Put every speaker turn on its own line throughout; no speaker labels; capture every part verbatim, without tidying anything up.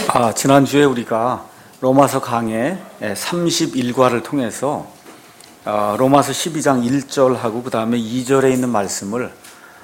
아, 지난주에 우리가 로마서 강해 삼십일 과를 통해서 아, 로마서 십이 장 일 절하고 그 다음에 이 절에 있는 말씀을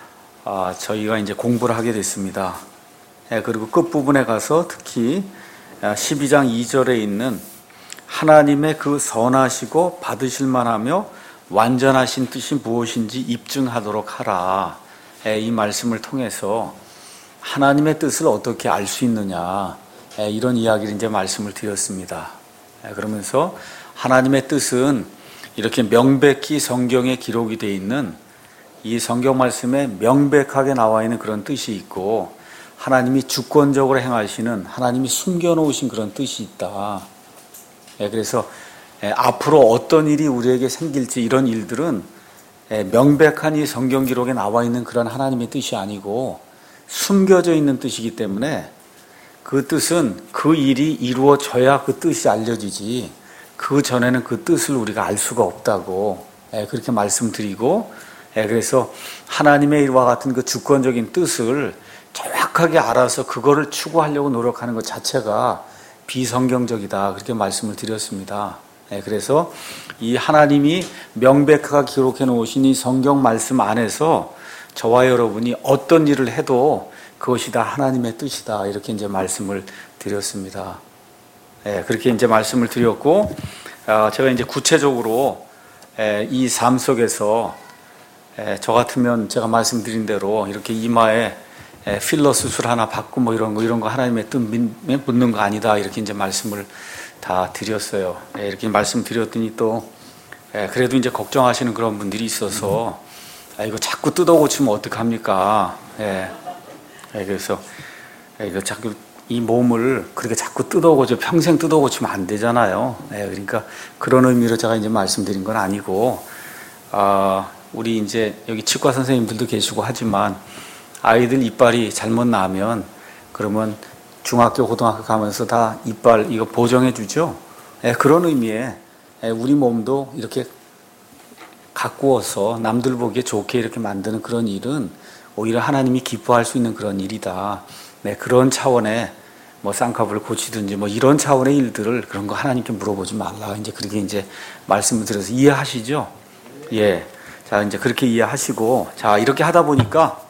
아, 저희가 이제 공부를 하게 됐습니다. 예, 그리고 끝부분에 가서 특히 십이 장 이 절에 있는 하나님의 그 선하시고 받으실 만하며 완전하신 뜻이 무엇인지 입증하도록 하라. 예, 이 말씀을 통해서 하나님의 뜻을 어떻게 알 수 있느냐, 예, 이런 이야기를 이제 말씀을 드렸습니다. 예, 그러면서 하나님의 뜻은 이렇게 명백히 성경에 기록이 되어 있는 이 성경 말씀에 명백하게 나와 있는 그런 뜻이 있고, 하나님이 주권적으로 행하시는, 하나님이 숨겨놓으신 그런 뜻이 있다. 예, 그래서 예, 앞으로 어떤 일이 우리에게 생길지 이런 일들은 예, 명백한 이 성경 기록에 나와 있는 그런 하나님의 뜻이 아니고 숨겨져 있는 뜻이기 때문에 그 뜻은 그 일이 이루어져야 그 뜻이 알려지지, 그 전에는 그 뜻을 우리가 알 수가 없다고 예, 그렇게 말씀드리고, 예, 그래서 하나님의 일과 같은 그 주권적인 뜻을 정확하게 알아서 그거를 추구하려고 노력하는 것 자체가 비성경적이다, 그렇게 말씀을 드렸습니다. 예, 그래서 이 하나님이 명백하게 기록해 놓으신 이 성경 말씀 안에서 저와 여러분이 어떤 일을 해도 그것이 다 하나님의 뜻이다, 이렇게 이제 말씀을 드렸습니다. 예, 그렇게 이제 말씀을 드렸고, 아, 제가 이제 구체적으로 예, 이 삶 속에서 예, 저 같으면 제가 말씀드린 대로 이렇게 이마에 예, 필러 수술 하나 받고 뭐 이런 거 이런 거 하나님의 뜻 묻는 거 아니다, 이렇게 이제 말씀을 다 드렸어요. 예, 이렇게 말씀드렸더니 또 예, 그래도 이제 걱정하시는 그런 분들이 있어서 아, 이거 자꾸 뜯어 고치면 어떡합니까? 예, 예, 그래서 예, 이거 자꾸 이 몸을 그렇게 자꾸 뜯어 고쳐 평생 뜯어 고치면 안 되잖아요. 예, 그러니까 그런 의미로 제가 이제 말씀드린 건 아니고, 아, 우리 이제 여기 치과 선생님들도 계시고 하지만 아이들 이빨이 잘못 나면 그러면 중학교, 고등학교 가면서 다 이빨 이거 보정해 주죠. 예, 그런 의미에 예, 우리 몸도 이렇게 가꾸어서 남들 보기에 좋게 이렇게 만드는 그런 일은 오히려 하나님이 기뻐할 수 있는 그런 일이다. 네, 그런 차원의 뭐 쌍꺼풀을 고치든지 뭐 이런 차원의 일들을 그런 거 하나님께 물어보지 말라. 이제 그렇게 이제 말씀을 드려서 이해하시죠? 예. 자, 이제 그렇게 이해하시고, 자, 이렇게 하다 보니까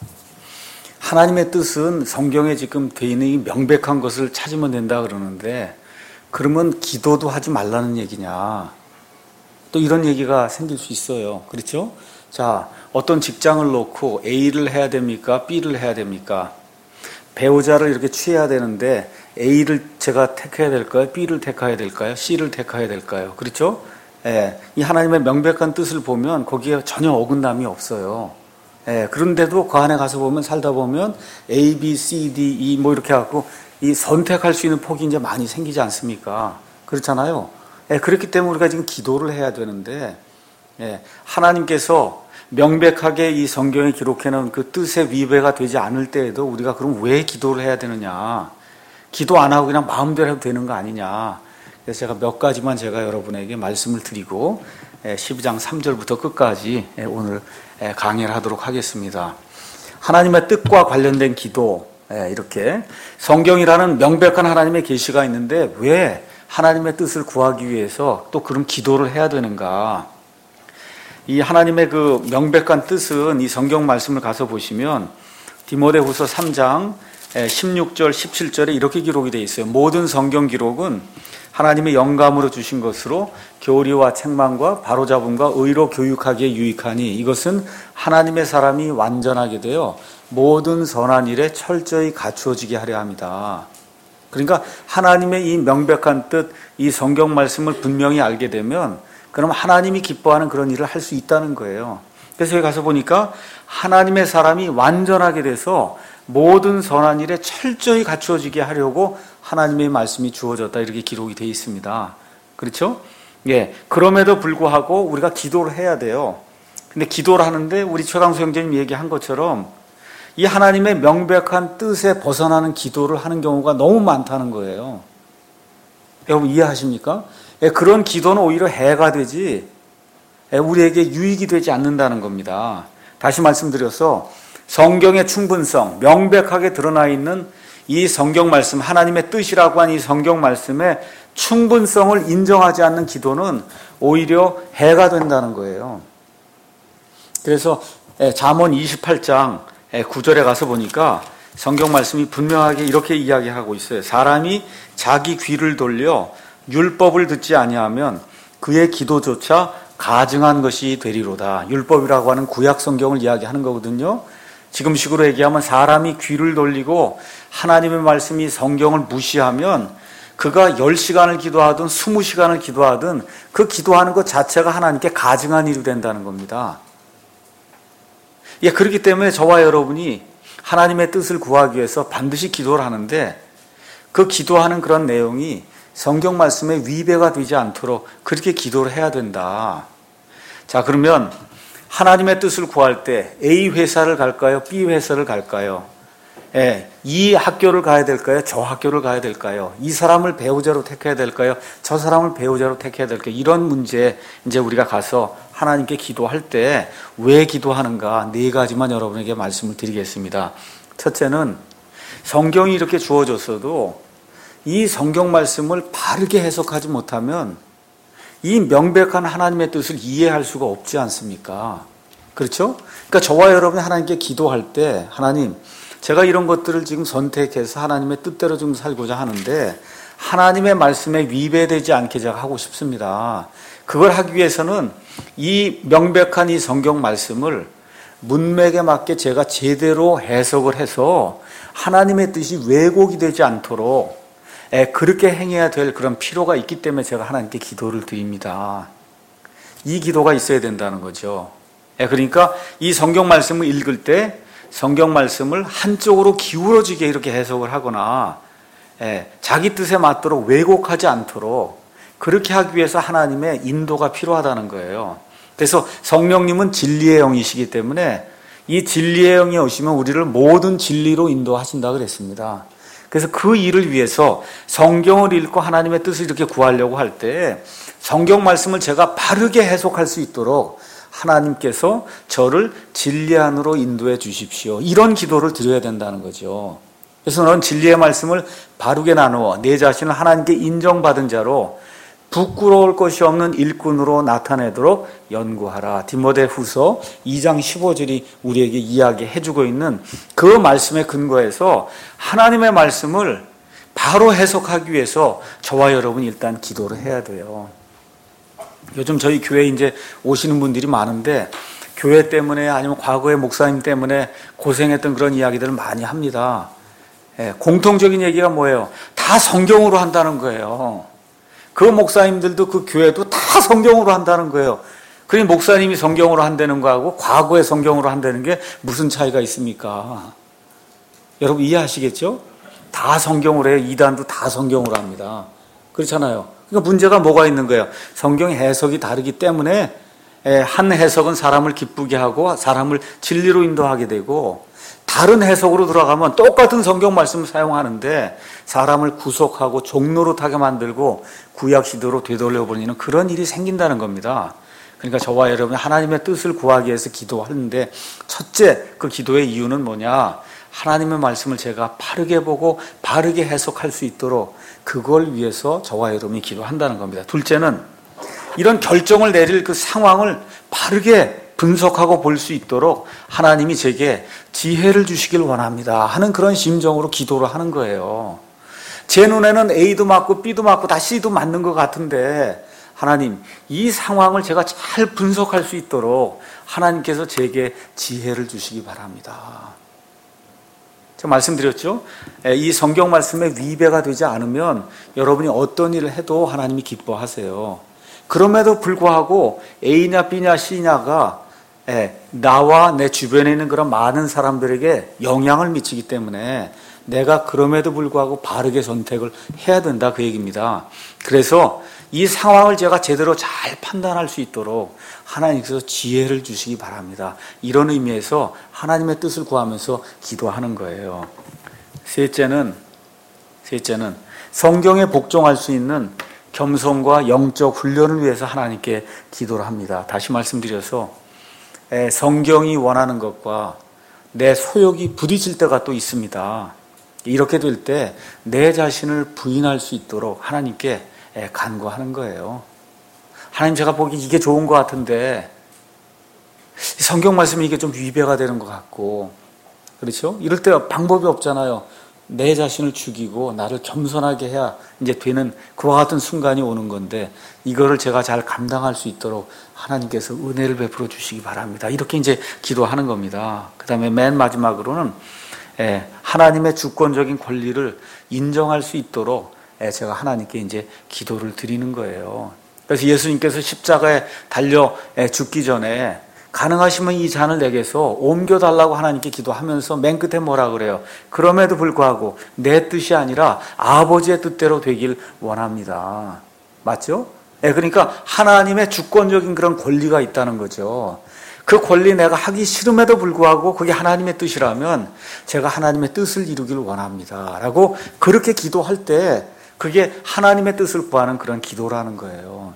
하나님의 뜻은 성경에 지금 돼 있는 이 명백한 것을 찾으면 된다 그러는데, 그러면 기도도 하지 말라는 얘기냐? 또 이런 얘기가 생길 수 있어요. 그렇죠? 자, 어떤 직장을 놓고 A를 해야 됩니까? B를 해야 됩니까? 배우자를 이렇게 취해야 되는데 A를 제가 택해야 될까요? B를 택해야 될까요? C를 택해야 될까요? 그렇죠? 예, 이 하나님의 명백한 뜻을 보면 거기에 전혀 어긋남이 없어요. 예, 그런데도 그 안에 가서 보면 살다 보면 A, B, C, D, E 뭐 이렇게 해갖고 이 선택할 수 있는 폭이 이제 많이 생기지 않습니까? 그렇잖아요. 예, 그렇기 때문에 우리가 지금 기도를 해야 되는데, 예, 하나님께서 명백하게 이 성경에 기록해놓은 그 뜻의 위배가 되지 않을 때에도 우리가 그럼 왜 기도를 해야 되느냐? 기도 안 하고 그냥 마음대로 해도 되는 거 아니냐? 그래서 제가 몇 가지만 제가 여러분에게 말씀을 드리고 십이 장 삼 절부터 끝까지 오늘 강의를 하도록 하겠습니다. 하나님의 뜻과 관련된 기도, 이렇게 성경이라는 명백한 하나님의 계시가 있는데 왜 하나님의 뜻을 구하기 위해서 또 그런 기도를 해야 되는가? 이 하나님의 그 명백한 뜻은 이 성경 말씀을 가서 보시면 디모데후서 삼 장 십육 절 십칠 절에 이렇게 기록이 되어 있어요. 모든 성경 기록은 하나님의 영감으로 주신 것으로 교리와 책망과 바로잡음과 의로 교육하기에 유익하니 이것은 하나님의 사람이 완전하게 되어 모든 선한 일에 철저히 갖추어지게 하려 합니다. 그러니까 하나님의 이 명백한 뜻, 이 성경 말씀을 분명히 알게 되면 그럼 하나님이 기뻐하는 그런 일을 할 수 있다는 거예요. 그래서 여기 가서 보니까 하나님의 사람이 완전하게 돼서 모든 선한 일에 철저히 갖추어지게 하려고 하나님의 말씀이 주어졌다, 이렇게 기록이 되어 있습니다. 그렇죠? 예. 그럼에도 불구하고 우리가 기도를 해야 돼요. 근데 기도를 하는데 우리 최강수 형제님 얘기한 것처럼 이 하나님의 명백한 뜻에 벗어나는 기도를 하는 경우가 너무 많다는 거예요. 여러분 이해하십니까? 예, 그런 기도는 오히려 해가 되지 예, 우리에게 유익이 되지 않는다는 겁니다. 다시 말씀드려서 성경의 충분성, 명백하게 드러나 있는 이 성경 말씀, 하나님의 뜻이라고 한 이 성경 말씀의 충분성을 인정하지 않는 기도는 오히려 해가 된다는 거예요. 그래서 잠언 이십팔 장 구 절에 가서 보니까 성경 말씀이 분명하게 이렇게 이야기하고 있어요. 사람이 자기 귀를 돌려 율법을 듣지 아니하면 그의 기도조차 가증한 것이 되리로다. 율법이라고 하는 구약 성경을 이야기하는 거거든요. 지금식으로 얘기하면 사람이 귀를 돌리고 하나님의 말씀이 성경을 무시하면 그가 열 시간을 기도하든 스무 시간을 기도하든 그 기도하는 것 자체가 하나님께 가증한 일이 된다는 겁니다. 예, 그렇기 때문에 저와 여러분이 하나님의 뜻을 구하기 위해서 반드시 기도를 하는데 그 기도하는 그런 내용이 성경 말씀에 위배가 되지 않도록 그렇게 기도를 해야 된다. 자, 그러면 하나님의 뜻을 구할 때 A 회사를 갈까요? B 회사를 갈까요? 예, 이 학교를 가야 될까요? 저 학교를 가야 될까요? 이 사람을 배우자로 택해야 될까요? 저 사람을 배우자로 택해야 될까요? 이런 문제 이제 우리가 가서 하나님께 기도할 때 왜 기도하는가 네 가지만 여러분에게 말씀을 드리겠습니다. 첫째는 성경이 이렇게 주어졌어도 이 성경 말씀을 바르게 해석하지 못하면 이 명백한 하나님의 뜻을 이해할 수가 없지 않습니까? 그렇죠? 그러니까 저와 여러분이 하나님께 기도할 때 하나님, 제가 이런 것들을 지금 선택해서 하나님의 뜻대로 좀 살고자 하는데 하나님의 말씀에 위배되지 않게 제가 하고 싶습니다. 그걸 하기 위해서는 이 명백한 이 성경 말씀을 문맥에 맞게 제가 제대로 해석을 해서 하나님의 뜻이 왜곡이 되지 않도록 그렇게 행해야 될 그런 필요가 있기 때문에 제가 하나님께 기도를 드립니다. 이 기도가 있어야 된다는 거죠. 그러니까 이 성경 말씀을 읽을 때 성경 말씀을 한쪽으로 기울어지게 이렇게 해석을 하거나 자기 뜻에 맞도록 왜곡하지 않도록 그렇게 하기 위해서 하나님의 인도가 필요하다는 거예요. 그래서 성령님은 진리의 영이시기 때문에 이 진리의 영이 오시면 우리를 모든 진리로 인도하신다 그랬습니다. 그래서 그 일을 위해서 성경을 읽고 하나님의 뜻을 이렇게 구하려고 할 때 성경 말씀을 제가 바르게 해석할 수 있도록 하나님께서 저를 진리 안으로 인도해 주십시오. 이런 기도를 드려야 된다는 거죠. 그래서 너는 진리의 말씀을 바르게 나누어 내 자신을 하나님께 인정받은 자로 부끄러울 것이 없는 일꾼으로 나타내도록 연구하라. 디모데후서 이 장 십오 절이 우리에게 이야기해주고 있는 그 말씀에 근거해서 하나님의 말씀을 바로 해석하기 위해서 저와 여러분이 일단 기도를 해야 돼요. 요즘 저희 교회에 이제 오시는 분들이 많은데 교회 때문에 아니면 과거의 목사님 때문에 고생했던 그런 이야기들을 많이 합니다. 예, 공통적인 얘기가 뭐예요? 다 성경으로 한다는 거예요. 그 목사님들도 그 교회도 다 성경으로 한다는 거예요. 그러니 목사님이 성경으로 한다는 거하고 과거의 성경으로 한다는 게 무슨 차이가 있습니까? 여러분 이해하시겠죠? 다 성경으로 해요. 이단도 다 성경으로 합니다. 그렇잖아요. 그러니까 문제가 뭐가 있는 거예요? 성경 해석이 다르기 때문에 한 해석은 사람을 기쁘게 하고 사람을 진리로 인도하게 되고 다른 해석으로 들어가면 똑같은 성경 말씀을 사용하는데 사람을 구속하고 종노릇하게 만들고 구약 시대로 되돌려버리는 그런 일이 생긴다는 겁니다. 그러니까 저와 여러분이 하나님의 뜻을 구하기 위해서 기도하는데 첫째 그 기도의 이유는 뭐냐? 하나님의 말씀을 제가 바르게 보고 바르게 해석할 수 있도록 그걸 위해서 저와 여러분이 기도한다는 겁니다. 둘째는 이런 결정을 내릴 그 상황을 바르게 분석하고 볼 수 있도록 하나님이 제게 지혜를 주시길 원합니다 하는 그런 심정으로 기도를 하는 거예요. 제 눈에는 A도 맞고 B도 맞고 다 C도 맞는 것 같은데 하나님 이 상황을 제가 잘 분석할 수 있도록 하나님께서 제게 지혜를 주시기 바랍니다. 제가 말씀드렸죠? 이 성경 말씀에 위배가 되지 않으면 여러분이 어떤 일을 해도 하나님이 기뻐하세요. 그럼에도 불구하고 A냐 B냐 C냐가 나와 내 주변에 있는 그런 많은 사람들에게 영향을 미치기 때문에 내가 그럼에도 불구하고 바르게 선택을 해야 된다 그 얘기입니다. 그래서 이 상황을 제가 제대로 잘 판단할 수 있도록 하나님께서 지혜를 주시기 바랍니다. 이런 의미에서 하나님의 뜻을 구하면서 기도하는 거예요. 셋째는 셋째는 성경에 복종할 수 있는 겸손과 영적 훈련을 위해서 하나님께 기도를 합니다. 다시 말씀드려서 성경이 원하는 것과 내 소욕이 부딪힐 때가 또 있습니다. 이렇게 될 때 내 자신을 부인할 수 있도록 하나님께 간구하는 거예요. 하나님, 제가 보기 이게 좋은 것 같은데 성경 말씀이 이게 좀 위배가 되는 것 같고, 그렇죠? 이럴 때 방법이 없잖아요. 내 자신을 죽이고 나를 겸손하게 해야 이제 되는 그와 같은 순간이 오는 건데, 이거를 제가 잘 감당할 수 있도록 하나님께서 은혜를 베풀어 주시기 바랍니다. 이렇게 이제 기도하는 겁니다. 그 다음에 맨 마지막으로는 하나님의 주권적인 권리를 인정할 수 있도록 제가 하나님께 이제 기도를 드리는 거예요. 그래서 예수님께서 십자가에 달려 죽기 전에 가능하시면 이 잔을 내게서 옮겨달라고 하나님께 기도하면서 맨 끝에 뭐라 그래요? 그럼에도 불구하고 내 뜻이 아니라 아버지의 뜻대로 되길 원합니다. 맞죠? 네, 그러니까 하나님의 주권적인 그런 권리가 있다는 거죠. 그 권리 내가 하기 싫음에도 불구하고 그게 하나님의 뜻이라면 제가 하나님의 뜻을 이루길 원합니다. 라고 그렇게 기도할 때 그게 하나님의 뜻을 구하는 그런 기도라는 거예요.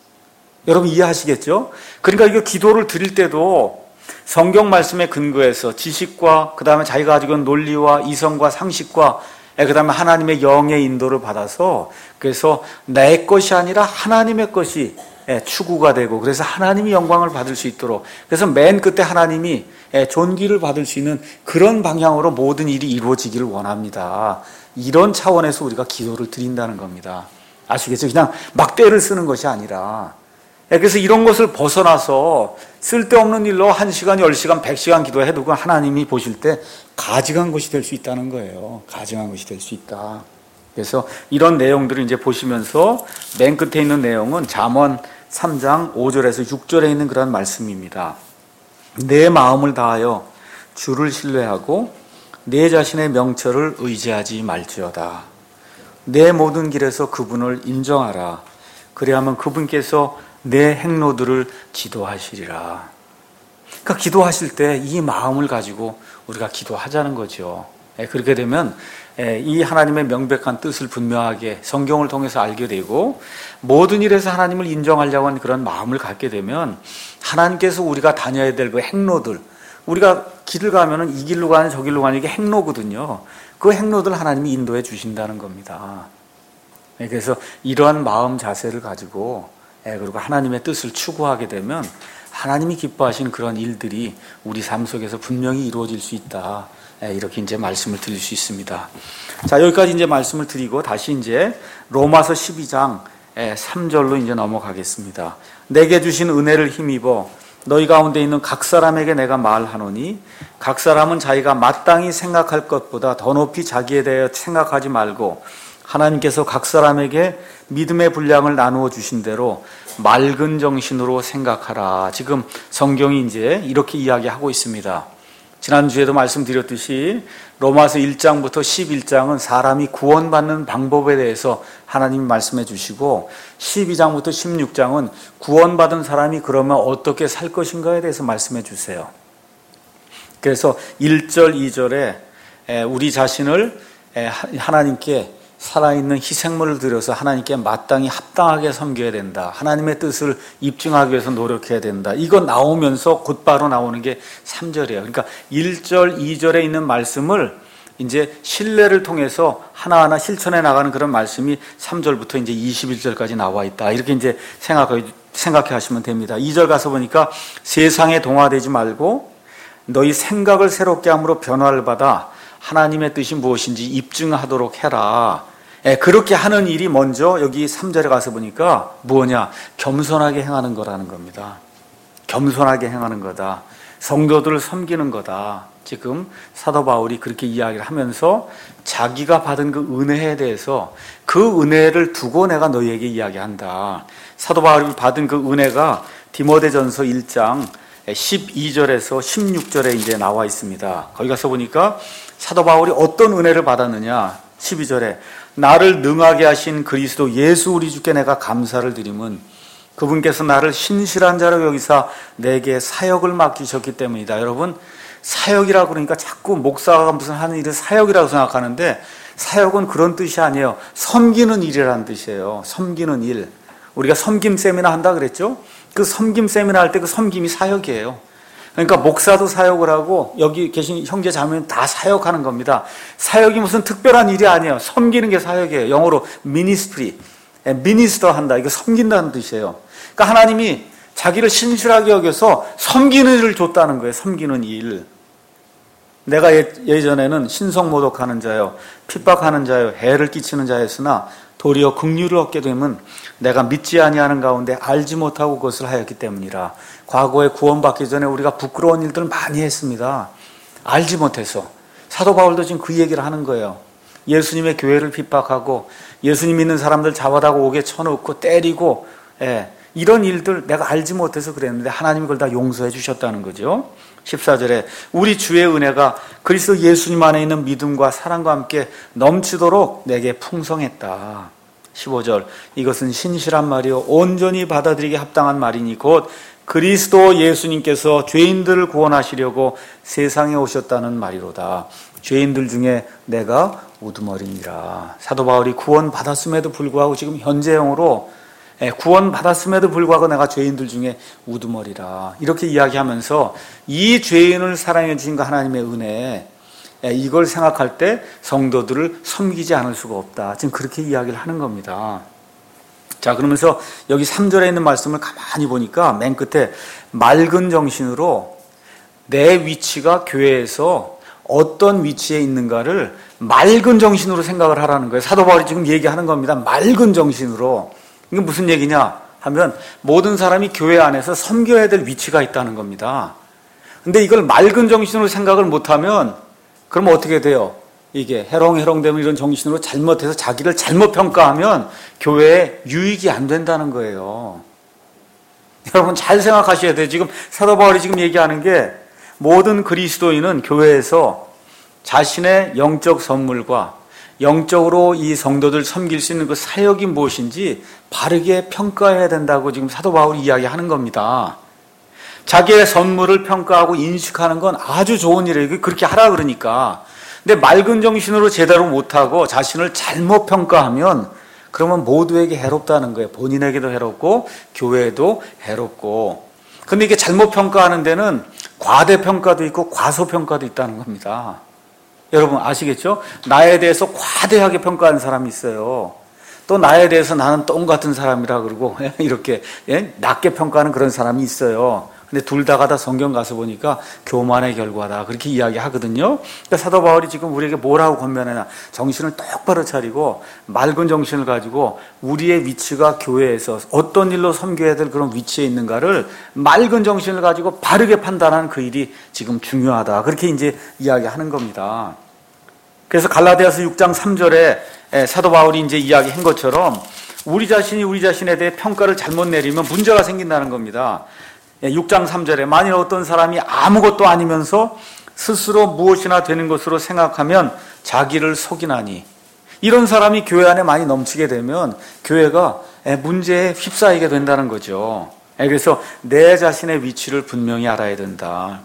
여러분 이해하시겠죠? 그러니까 이거 기도를 드릴 때도 성경 말씀에 근거해서 지식과 그 다음에 자기가 가지고 있는 논리와 이성과 상식과 그 다음에 하나님의 영의 인도를 받아서, 그래서 내 것이 아니라 하나님의 것이 추구가 되고, 그래서 하나님이 영광을 받을 수 있도록, 그래서 맨 끝에 하나님이 존귀를 받을 수 있는 그런 방향으로 모든 일이 이루어지기를 원합니다. 이런 차원에서 우리가 기도를 드린다는 겁니다. 아시겠죠? 그냥 막대를 쓰는 것이 아니라. 그래서 이런 것을 벗어나서 쓸데없는 일로 한 시간, 열 시간, 백 시간 기도해도 하나님이 보실 때 가증한 것이 될 수 있다는 거예요. 가증한 것이 될 수 있다. 그래서 이런 내용들을 이제 보시면서 맨 끝에 있는 내용은 잠언 삼 장 오 절에서 육 절에 있는 그런 말씀입니다. 내 마음을 다하여 주를 신뢰하고 내 자신의 명철을 의지하지 말지어다. 내 모든 길에서 그분을 인정하라. 그래야만 그분께서 내 행로들을 지도하시리라. 그러니까 기도하실 때 이 마음을 가지고 우리가 기도하자는 거죠. 그렇게 되면 이 하나님의 명백한 뜻을 분명하게 성경을 통해서 알게 되고, 모든 일에서 하나님을 인정하려고 하는 그런 마음을 갖게 되면 하나님께서 우리가 다녀야 될 그 행로들, 우리가 길을 가면은 이 길로 가는 저 길로 가는 게 행로거든요. 그 행로들 하나님이 인도해 주신다는 겁니다. 그래서 이러한 마음 자세를 가지고 그리고 하나님의 뜻을 추구하게 되면 하나님이 기뻐하시는 그런 일들이 우리 삶 속에서 분명히 이루어질 수 있다. 이렇게 이제 말씀을 드릴 수 있습니다. 자, 여기까지 이제 말씀을 드리고 다시 이제 로마서 십이 장 삼 절로 이제 넘어가겠습니다. 내게 주신 은혜를 힘입어 너희 가운데 있는 각 사람에게 내가 말하노니 각 사람은 자기가 마땅히 생각할 것보다 더 높이 자기에 대해 생각하지 말고 하나님께서 각 사람에게 믿음의 분량을 나누어 주신 대로 맑은 정신으로 생각하라. 지금 성경이 이제 이렇게 이야기하고 있습니다. 지난주에도 말씀드렸듯이 로마서 일 장부터 십일 장은 사람이 구원받는 방법에 대해서 하나님이 말씀해 주시고, 십이 장부터 십육 장은 구원받은 사람이 그러면 어떻게 살 것인가에 대해서 말씀해 주세요. 그래서 일 절, 이 절에 우리 자신을 하나님께 살아있는 희생물을 드려서 하나님께 마땅히 합당하게 섬겨야 된다. 하나님의 뜻을 입증하기 위해서 노력해야 된다. 이거 나오면서 곧바로 나오는 게 삼 절이에요. 그러니까 일 절, 이 절에 있는 말씀을 이제 신뢰를 통해서 하나하나 실천해 나가는 그런 말씀이 삼 절부터 이제 이십일 절까지 나와 있다. 이렇게 이제 생각해, 생각해 하시면 됩니다. 이 절 가서 보니까 세상에 동화되지 말고 너희 생각을 새롭게 함으로 변화를 받아 하나님의 뜻이 무엇인지 입증하도록 해라. 예, 그렇게 하는 일이 먼저 여기 삼 절에 가서 보니까 뭐냐? 겸손하게 행하는 거라는 겁니다. 겸손하게 행하는 거다. 성도들을 섬기는 거다. 지금 사도 바울이 그렇게 이야기를 하면서 자기가 받은 그 은혜에 대해서 그 은혜를 두고 내가 너희에게 이야기한다. 사도 바울이 받은 그 은혜가 디모데전서 일 장 십이 절에서 십육 절에 이제 나와 있습니다. 거기 가서 보니까 사도 바울이 어떤 은혜를 받았느냐? 십이 절에 나를 능하게 하신 그리스도 예수 우리 주께 내가 감사를 드림은 그분께서 나를 신실한 자로 여기사 내게 사역을 맡기셨기 때문이다. 여러분, 사역이라고 그러니까 자꾸 목사가 무슨 하는 일을 사역이라고 생각하는데 사역은 그런 뜻이 아니에요. 섬기는 일이라는 뜻이에요. 섬기는 일. 우리가 섬김 세미나 한다 그랬죠? 그 섬김 세미나 할 때 그 섬김이 사역이에요. 그러니까 목사도 사역을 하고 여기 계신 형제 자매는 다 사역하는 겁니다. 사역이 무슨 특별한 일이 아니에요. 섬기는 게 사역이에요. 영어로 미니스트리, 미니스터 한다. 이거 섬긴다는 뜻이에요. 그러니까 하나님이 자기를 신실하게 여겨서 섬기는 일을 줬다는 거예요. 섬기는 일. 내가 예, 예전에는 신성모독하는 자요, 핍박하는 자요, 해를 끼치는 자였으나 도리어 긍휼을 얻게 되면 내가 믿지 아니하는 가운데 알지 못하고 그것을 하였기 때문이라. 과거에 구원받기 전에 우리가 부끄러운 일들을 많이 했습니다. 알지 못해서. 사도 바울도 지금 그 얘기를 하는 거예요. 예수님의 교회를 핍박하고 예수님 믿는 사람들 잡아다가 옥에 쳐놓고 때리고, 예, 이런 일들 내가 알지 못해서 그랬는데 하나님이 그걸 다 용서해 주셨다는 거죠. 십사 절에 우리 주의 은혜가 그리스도 예수님 안에 있는 믿음과 사랑과 함께 넘치도록 내게 풍성했다. 십오 절 이것은 신실한 말이요 온전히 받아들이기 합당한 말이니 곧 그리스도 예수님께서 죄인들을 구원하시려고 세상에 오셨다는 말이로다. 죄인들 중에 내가 우두머리니라. 사도 바울이 구원 받았음에도 불구하고 지금 현재형으로 구원 받았음에도 불구하고 내가 죄인들 중에 우두머리라 이렇게 이야기하면서 이 죄인을 사랑해 주신 그 하나님의 은혜, 이걸 생각할 때 성도들을 섬기지 않을 수가 없다. 지금 그렇게 이야기를 하는 겁니다. 자, 그러면서 여기 삼 절에 있는 말씀을 가만히 보니까 맨 끝에 맑은 정신으로 내 위치가 교회에서 어떤 위치에 있는가를 맑은 정신으로 생각을 하라는 거예요. 사도 바울이 지금 얘기하는 겁니다. 맑은 정신으로. 이게 무슨 얘기냐 하면 모든 사람이 교회 안에서 섬겨야 될 위치가 있다는 겁니다. 근데 이걸 맑은 정신으로 생각을 못하면 그럼 어떻게 돼요? 이게 해롱해롱되면 이런 정신으로 잘못해서 자기를 잘못 평가하면 교회에 유익이 안 된다는 거예요. 여러분 잘 생각하셔야 돼요. 지금 사도 바울이 지금 얘기하는 게 모든 그리스도인은 교회에서 자신의 영적 선물과 영적으로 이 성도들 섬길 수 있는 그 사역이 무엇인지 바르게 평가해야 된다고 지금 사도 바울이 이야기하는 겁니다. 자기의 선물을 평가하고 인식하는 건 아주 좋은 일이에요. 그렇게 하라 그러니까. 근데 맑은 정신으로 제대로 못하고 자신을 잘못 평가하면 그러면 모두에게 해롭다는 거예요. 본인에게도 해롭고 교회에도 해롭고. 근데 이게 잘못 평가하는 데는 과대평가도 있고 과소평가도 있다는 겁니다. 여러분 아시겠죠? 나에 대해서 과대하게 평가하는 사람이 있어요. 또 나에 대해서 나는 똥 같은 사람이라 그러고 이렇게 낮게 평가하는 그런 사람이 있어요. 근데 둘 다가 다 성경 가서 보니까 교만의 결과다 그렇게 이야기하거든요. 그러니까 사도 바울이 지금 우리에게 뭐라고 권면하냐, 정신을 똑바로 차리고 맑은 정신을 가지고 우리의 위치가 교회에서 어떤 일로 섬겨야 될 그런 위치에 있는가를 맑은 정신을 가지고 바르게 판단하는 그 일이 지금 중요하다 그렇게 이제 이야기하는 겁니다. 그래서 갈라디아서 육 장 삼 절에 사도 바울이 이제 이야기한 것처럼 우리 자신이 우리 자신에 대해 평가를 잘못 내리면 문제가 생긴다는 겁니다. 육 장 삼 절에 만일 어떤 사람이 아무것도 아니면서 스스로 무엇이나 되는 것으로 생각하면 자기를 속이나니, 이런 사람이 교회 안에 많이 넘치게 되면 교회가 문제에 휩싸이게 된다는 거죠. 그래서 내 자신의 위치를 분명히 알아야 된다.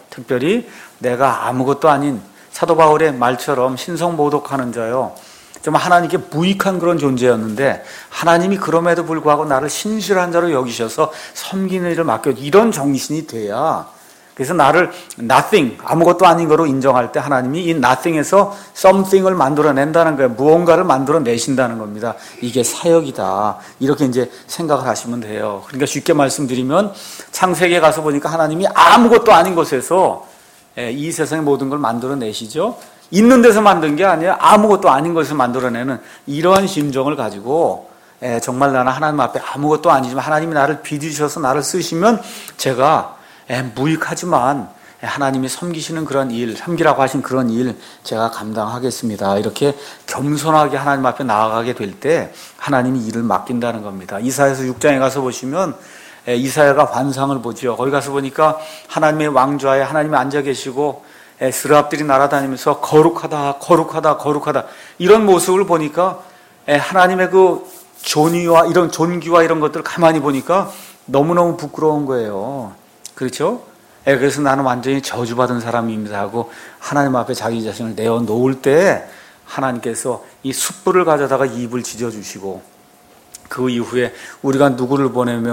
특별히 내가 아무것도 아닌 사도 바울의 말처럼 신성모독하는 자요, 좀 하나님께 무익한 그런 존재였는데 하나님이 그럼에도 불구하고 나를 신실한 자로 여기셔서 섬기는 일을 맡겨, 이런 정신이 돼야, 그래서 나를 nothing, 아무것도 아닌 거로 인정할 때 하나님이 이 nothing에서 something을 만들어낸다는 거예요. 무언가를 만들어내신다는 겁니다. 이게 사역이다. 이렇게 이제 생각을 하시면 돼요. 그러니까 쉽게 말씀드리면 창세기에 가서 보니까 하나님이 아무것도 아닌 곳에서 이 세상의 모든 걸 만들어내시죠. 있는 데서 만든 게 아니라 아무것도 아닌 것을 만들어내는 이러한 심정을 가지고 정말 나는 하나님 앞에 아무것도 아니지만 하나님이 나를 빚으셔서 나를 쓰시면 제가 무익하지만 하나님이 섬기시는 그런 일, 섬기라고 하신 그런 일 제가 감당하겠습니다. 이렇게 겸손하게 하나님 앞에 나아가게 될 때 하나님이 일을 맡긴다는 겁니다. 이사야서 육 장에 가서 보시면 이사야가 환상을 보죠. 거기 가서 보니까 하나님의 왕좌에 하나님이 앉아 계시고 스랍들이 날아다니면서 거룩하다, 거룩하다, 거룩하다, 이런 모습을 보니까 하나님의 그 존귀와 이런 존귀와 이런 것들을 가만히 보니까 너무너무 부끄러운 거예요. 그렇죠? 그래서 나는 완전히 저주받은 사람입니다 하고 하나님 앞에 자기 자신을 내어놓을 때 하나님께서 이 숯불을 가져다가 입을 지져주시고 그 이후에 우리가 누구를 보내며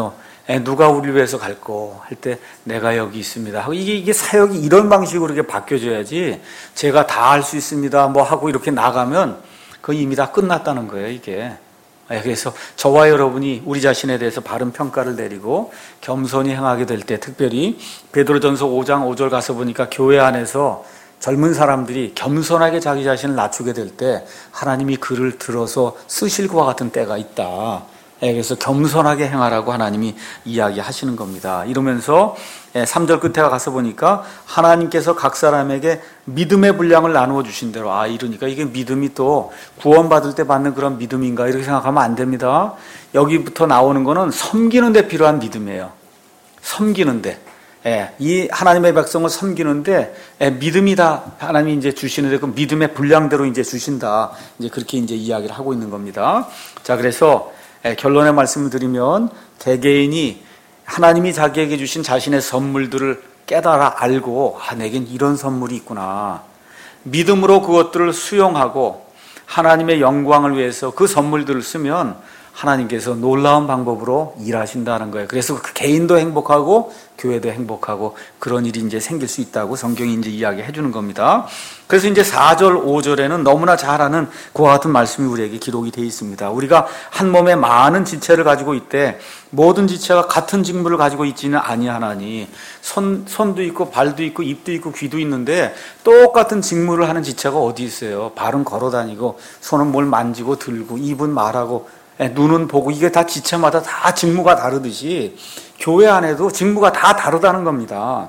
누가 우리를 위해서 갈고 할 때 내가 여기 있습니다 하고 이게 이게 사역이 이런 방식으로 이렇게 바뀌어져야지 제가 다 할 수 있습니다 뭐 하고 이렇게 나가면 그 이미 다 끝났다는 거예요 이게. 그래서 저와 여러분이 우리 자신에 대해서 바른 평가를 내리고 겸손히 행하게 될 때, 특별히 베드로전서 오 장 오 절 가서 보니까 교회 안에서 젊은 사람들이 겸손하게 자기 자신을 낮추게 될 때 하나님이 그를 들어서 쓰실 것과 같은 때가 있다. 그래서 겸손하게 행하라고 하나님이 이야기하시는 겁니다. 이러면서 삼 절 끝에 가서 보니까 하나님께서 각 사람에게 믿음의 분량을 나누어 주신 대로, 아 이러니까 이게 믿음이 또 구원받을 때 받는 그런 믿음인가 이렇게 생각하면 안 됩니다. 여기부터 나오는 거는 섬기는 데 필요한 믿음이에요. 섬기는 데. 예, 이 하나님의 백성을 섬기는데 예, 믿음이 다 하나님이 이제 주시는데 그 믿음의 분량대로 이제 주신다. 이제 그렇게 이제 이야기를 하고 있는 겁니다. 자, 그래서 예, 결론의 말씀을 드리면 개개인이 하나님이 자기에게 주신 자신의 선물들을 깨달아 알고 아 내겐 이런 선물이 있구나. 믿음으로 그것들을 수용하고 하나님의 영광을 위해서 그 선물들을 쓰면 하나님께서 놀라운 방법으로 일하신다는 거예요. 그래서 그 개인도 행복하고 교회도 행복하고 그런 일이 이제 생길 수 있다고 성경이 이제 이야기해 주는 겁니다. 그래서 이제 사 절, 오 절에는 너무나 잘 아는 그와 같은 말씀이 우리에게 기록이 되어 있습니다. 우리가 한 몸에 많은 지체를 가지고 있되 모든 지체가 같은 직무를 가지고 있지는 아니하나니 손, 손도 있고 발도 있고 입도 있고 귀도 있는데 똑같은 직무를 하는 지체가 어디 있어요? 발은 걸어 다니고 손은 뭘 만지고 들고 입은 말하고 눈은 보고 이게 다 지체마다 다 직무가 다르듯이 교회 안에도 직무가 다 다르다는 겁니다.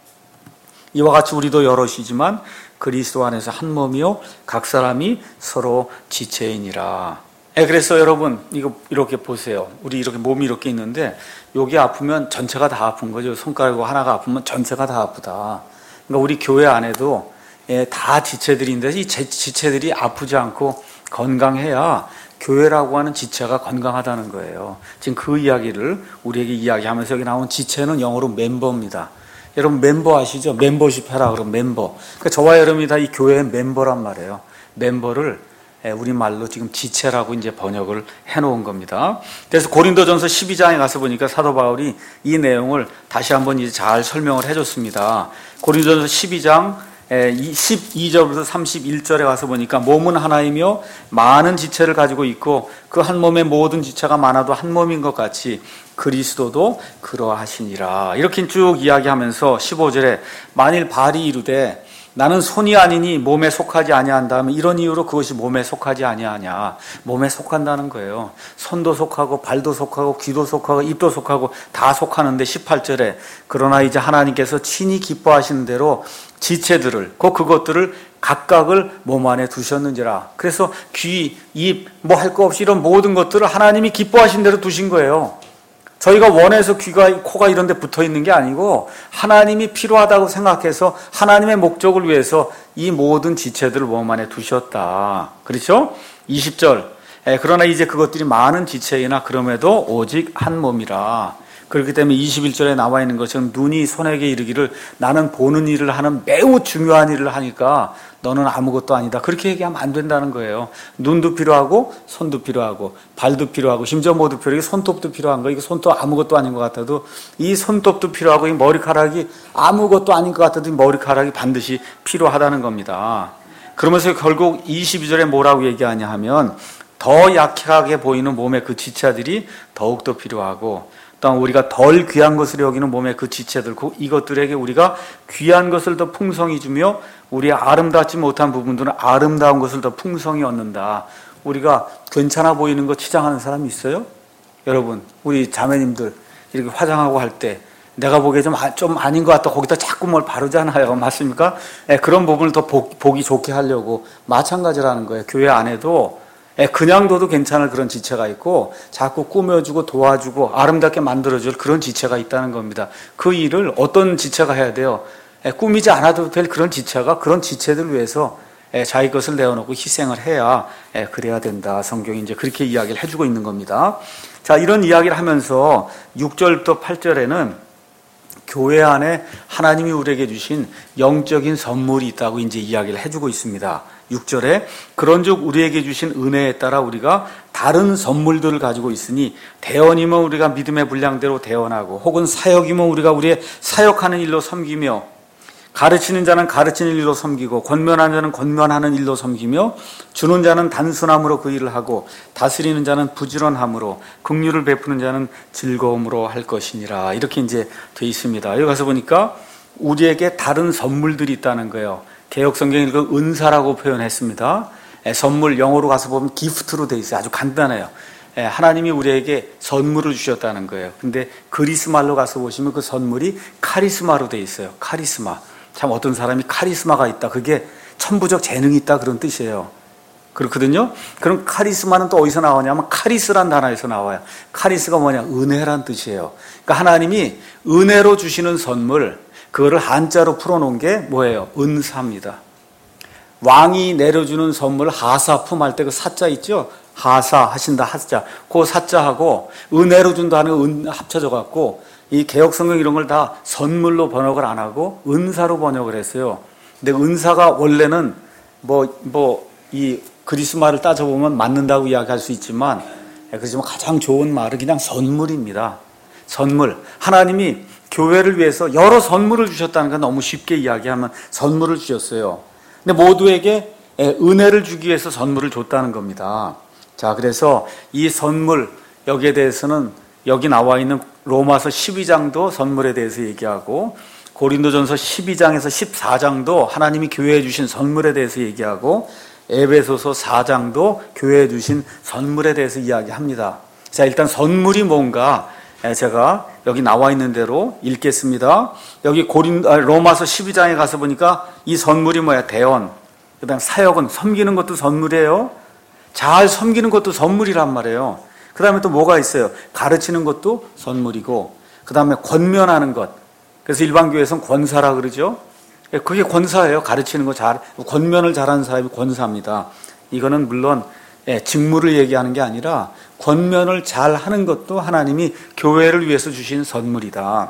이와 같이 우리도 여럿이지만 그리스도 안에서 한 몸이요 각 사람이 서로 지체이니라. 그래서 여러분 이거 이렇게 보세요. 우리 이렇게 몸이 이렇게 있는데 여기 아프면 전체가 다 아픈 거죠. 손가락 하나가 아프면 전체가 다 아프다. 그러니까 우리 교회 안에도 다 지체들인데 이 지체들이 아프지 않고 건강해야 교회라고 하는 지체가 건강하다는 거예요. 지금 그 이야기를 우리에게 이야기하면서 여기 나온 지체는 영어로 멤버입니다. 여러분 멤버 아시죠? 멤버십 해라 그러면 멤버. 그러니까 저와 여러분이 다 이 교회의 멤버란 말이에요. 멤버를 우리말로 지금 지체라고 이제 번역을 해놓은 겁니다. 그래서 고린도전서 십이 장에 가서 보니까 사도 바울이 이 내용을 다시 한번 이제 잘 설명을 해줬습니다. 고린도전서 십이 장 십이 절부터 삼십일 절에 가서 보니까 몸은 하나이며 많은 지체를 가지고 있고 그 한 몸의 모든 지체가 많아도 한 몸인 것 같이 그리스도도 그러하시니라. 이렇게 쭉 이야기하면서 십오 절에 만일 발이 이르되 나는 손이 아니니 몸에 속하지 아니한다 하면 이런 이유로 그것이 몸에 속하지 아니하냐. 몸에 속한다는 거예요. 손도 속하고 발도 속하고 귀도 속하고 입도 속하고 다 속하는데 십팔 절에 그러나 이제 하나님께서 친히 기뻐하시는 대로 지체들을 곧 그것들을 각각을 몸 안에 두셨는지라. 그래서 귀, 입, 뭐 할 거 없이 이런 모든 것들을 하나님이 기뻐하신 대로 두신 거예요. 저희가 원해서 귀가, 코가 이런 데 붙어 있는 게 아니고 하나님이 필요하다고 생각해서 하나님의 목적을 위해서 이 모든 지체들을 몸 안에 두셨다. 그렇죠? 이십 절. 그러나 이제 그것들이 많은 지체이나 그럼에도 오직 한 몸이라. 그렇기 때문에 이십일 절에 나와 있는 것처럼 눈이 손에게 이르기를 나는 보는 일을 하는 매우 중요한 일을 하니까 너는 아무것도 아니다. 그렇게 얘기하면 안 된다는 거예요. 눈도 필요하고 손도 필요하고 발도 필요하고 심지어 모두 필요하고 손톱도 필요한 거. 이거 손톱 아무것도 아닌 것 같아도 이 손톱도 필요하고 이 머리카락이 아무것도 아닌 것 같아도 이 머리카락이 반드시 필요하다는 겁니다. 그러면서 결국 이십이 절에 뭐라고 얘기하냐 하면 더 약하게 보이는 몸의 그 지체들이 더욱더 필요하고 또 우리가 덜 귀한 것을 여기는 몸의 그 지체들, 이것들에게 우리가 귀한 것을 더 풍성히 주며 우리 아름답지 못한 부분들은 아름다운 것을 더 풍성히 얻는다. 우리가 괜찮아 보이는 거 치장하는 사람이 있어요? 여러분, 우리 자매님들 이렇게 화장하고 할 때 내가 보기에 좀, 좀 아닌 것 같다. 거기다 자꾸 뭘 바르잖아요. 맞습니까? 네, 그런 부분을 더 보, 보기 좋게 하려고 마찬가지라는 거예요. 교회 안에도 그냥 둬도 괜찮을 그런 지체가 있고 자꾸 꾸며주고 도와주고 아름답게 만들어줄 그런 지체가 있다는 겁니다. 그 일을 어떤 지체가 해야 돼요? 꾸미지 않아도 될 그런 지체가 그런 지체들 위해서 자기 것을 내어놓고 희생을 해야 그래야 된다. 성경이 이제 그렇게 이야기를 해주고 있는 겁니다. 자, 이런 이야기를 하면서 육 절부터 팔 절에는 교회 안에 하나님이 우리에게 주신 영적인 선물이 있다고 이제 이야기를 해주고 있습니다. 육 절에 그런즉 우리에게 주신 은혜에 따라 우리가 다른 선물들을 가지고 있으니 대원이면 우리가 믿음의 분량대로 대원하고 혹은 사역이면 우리가 우리의 사역하는 일로 섬기며 가르치는 자는 가르치는 일로 섬기고 권면하는 자는 권면하는 일로 섬기며 주는 자는 단순함으로 그 일을 하고 다스리는 자는 부지런함으로 긍휼을 베푸는 자는 즐거움으로 할 것이니라. 이렇게 이제 돼 있습니다. 여기 가서 보니까 우리에게 다른 선물들이 있다는 거예요. 개역성경에 이걸 은사라고 표현했습니다. 선물 영어로 가서 보면 기프트로 돼 있어요. 아주 간단해요. 하나님이 우리에게 선물을 주셨다는 거예요. 근데 그리스 말로 가서 보시면 그 선물이 카리스마로 돼 있어요. 카리스마. 참 어떤 사람이 카리스마가 있다. 그게 천부적 재능이 있다. 그런 뜻이에요. 그렇거든요. 그럼 카리스마는 또 어디서 나오냐면 카리스란 단어에서 나와요. 카리스가 뭐냐? 은혜란 뜻이에요. 그러니까 하나님이 은혜로 주시는 선물, 그거를 한자로 풀어놓은 게 뭐예요? 은사입니다. 왕이 내려주는 선물 하사품 할 때 그 사자 있죠? 하사 하신다 하자. 그 사자하고 은혜로 준다는 은 합쳐져 갖고 이 개역성경 이런 걸 다 선물로 번역을 안 하고 은사로 번역을 했어요. 근데 은사가 원래는 뭐 뭐 이 그리스 말을 따져보면 맞는다고 이야기할 수 있지만 그렇지만 가장 좋은 말은 그냥 선물입니다. 선물. 하나님이 교회를 위해서 여러 선물을 주셨다는 건 너무 쉽게 이야기하면 선물을 주셨어요. 근데 모두에게 은혜를 주기 위해서 선물을 줬다는 겁니다. 자, 그래서 이 선물 여기에 대해서는 여기 나와 있는 로마서 십이 장도 선물에 대해서 얘기하고 고린도전서 십이 장에서 십사 장도 하나님이 교회에 주신 선물에 대해서 얘기하고 에베소서 사 장도 교회에 주신 선물에 대해서 이야기합니다. 자, 일단 선물이 뭔가 제가 여기 나와 있는 대로 읽겠습니다. 여기 고린 로마서 십이 장에 가서 보니까 이 선물이 뭐야? 대언. 그다음 사역은 섬기는 것도 선물이에요. 잘 섬기는 것도 선물이란 말이에요. 그 다음에 또 뭐가 있어요? 가르치는 것도 선물이고, 그 다음에 권면하는 것. 그래서 일반 교회에서는 권사라 그러죠. 그게 권사예요. 가르치는 거 잘, 권면을 잘하는 사람이 권사입니다. 이거는 물론 직무를 얘기하는 게 아니라 권면을 잘 하는 것도 하나님이 교회를 위해서 주신 선물이다.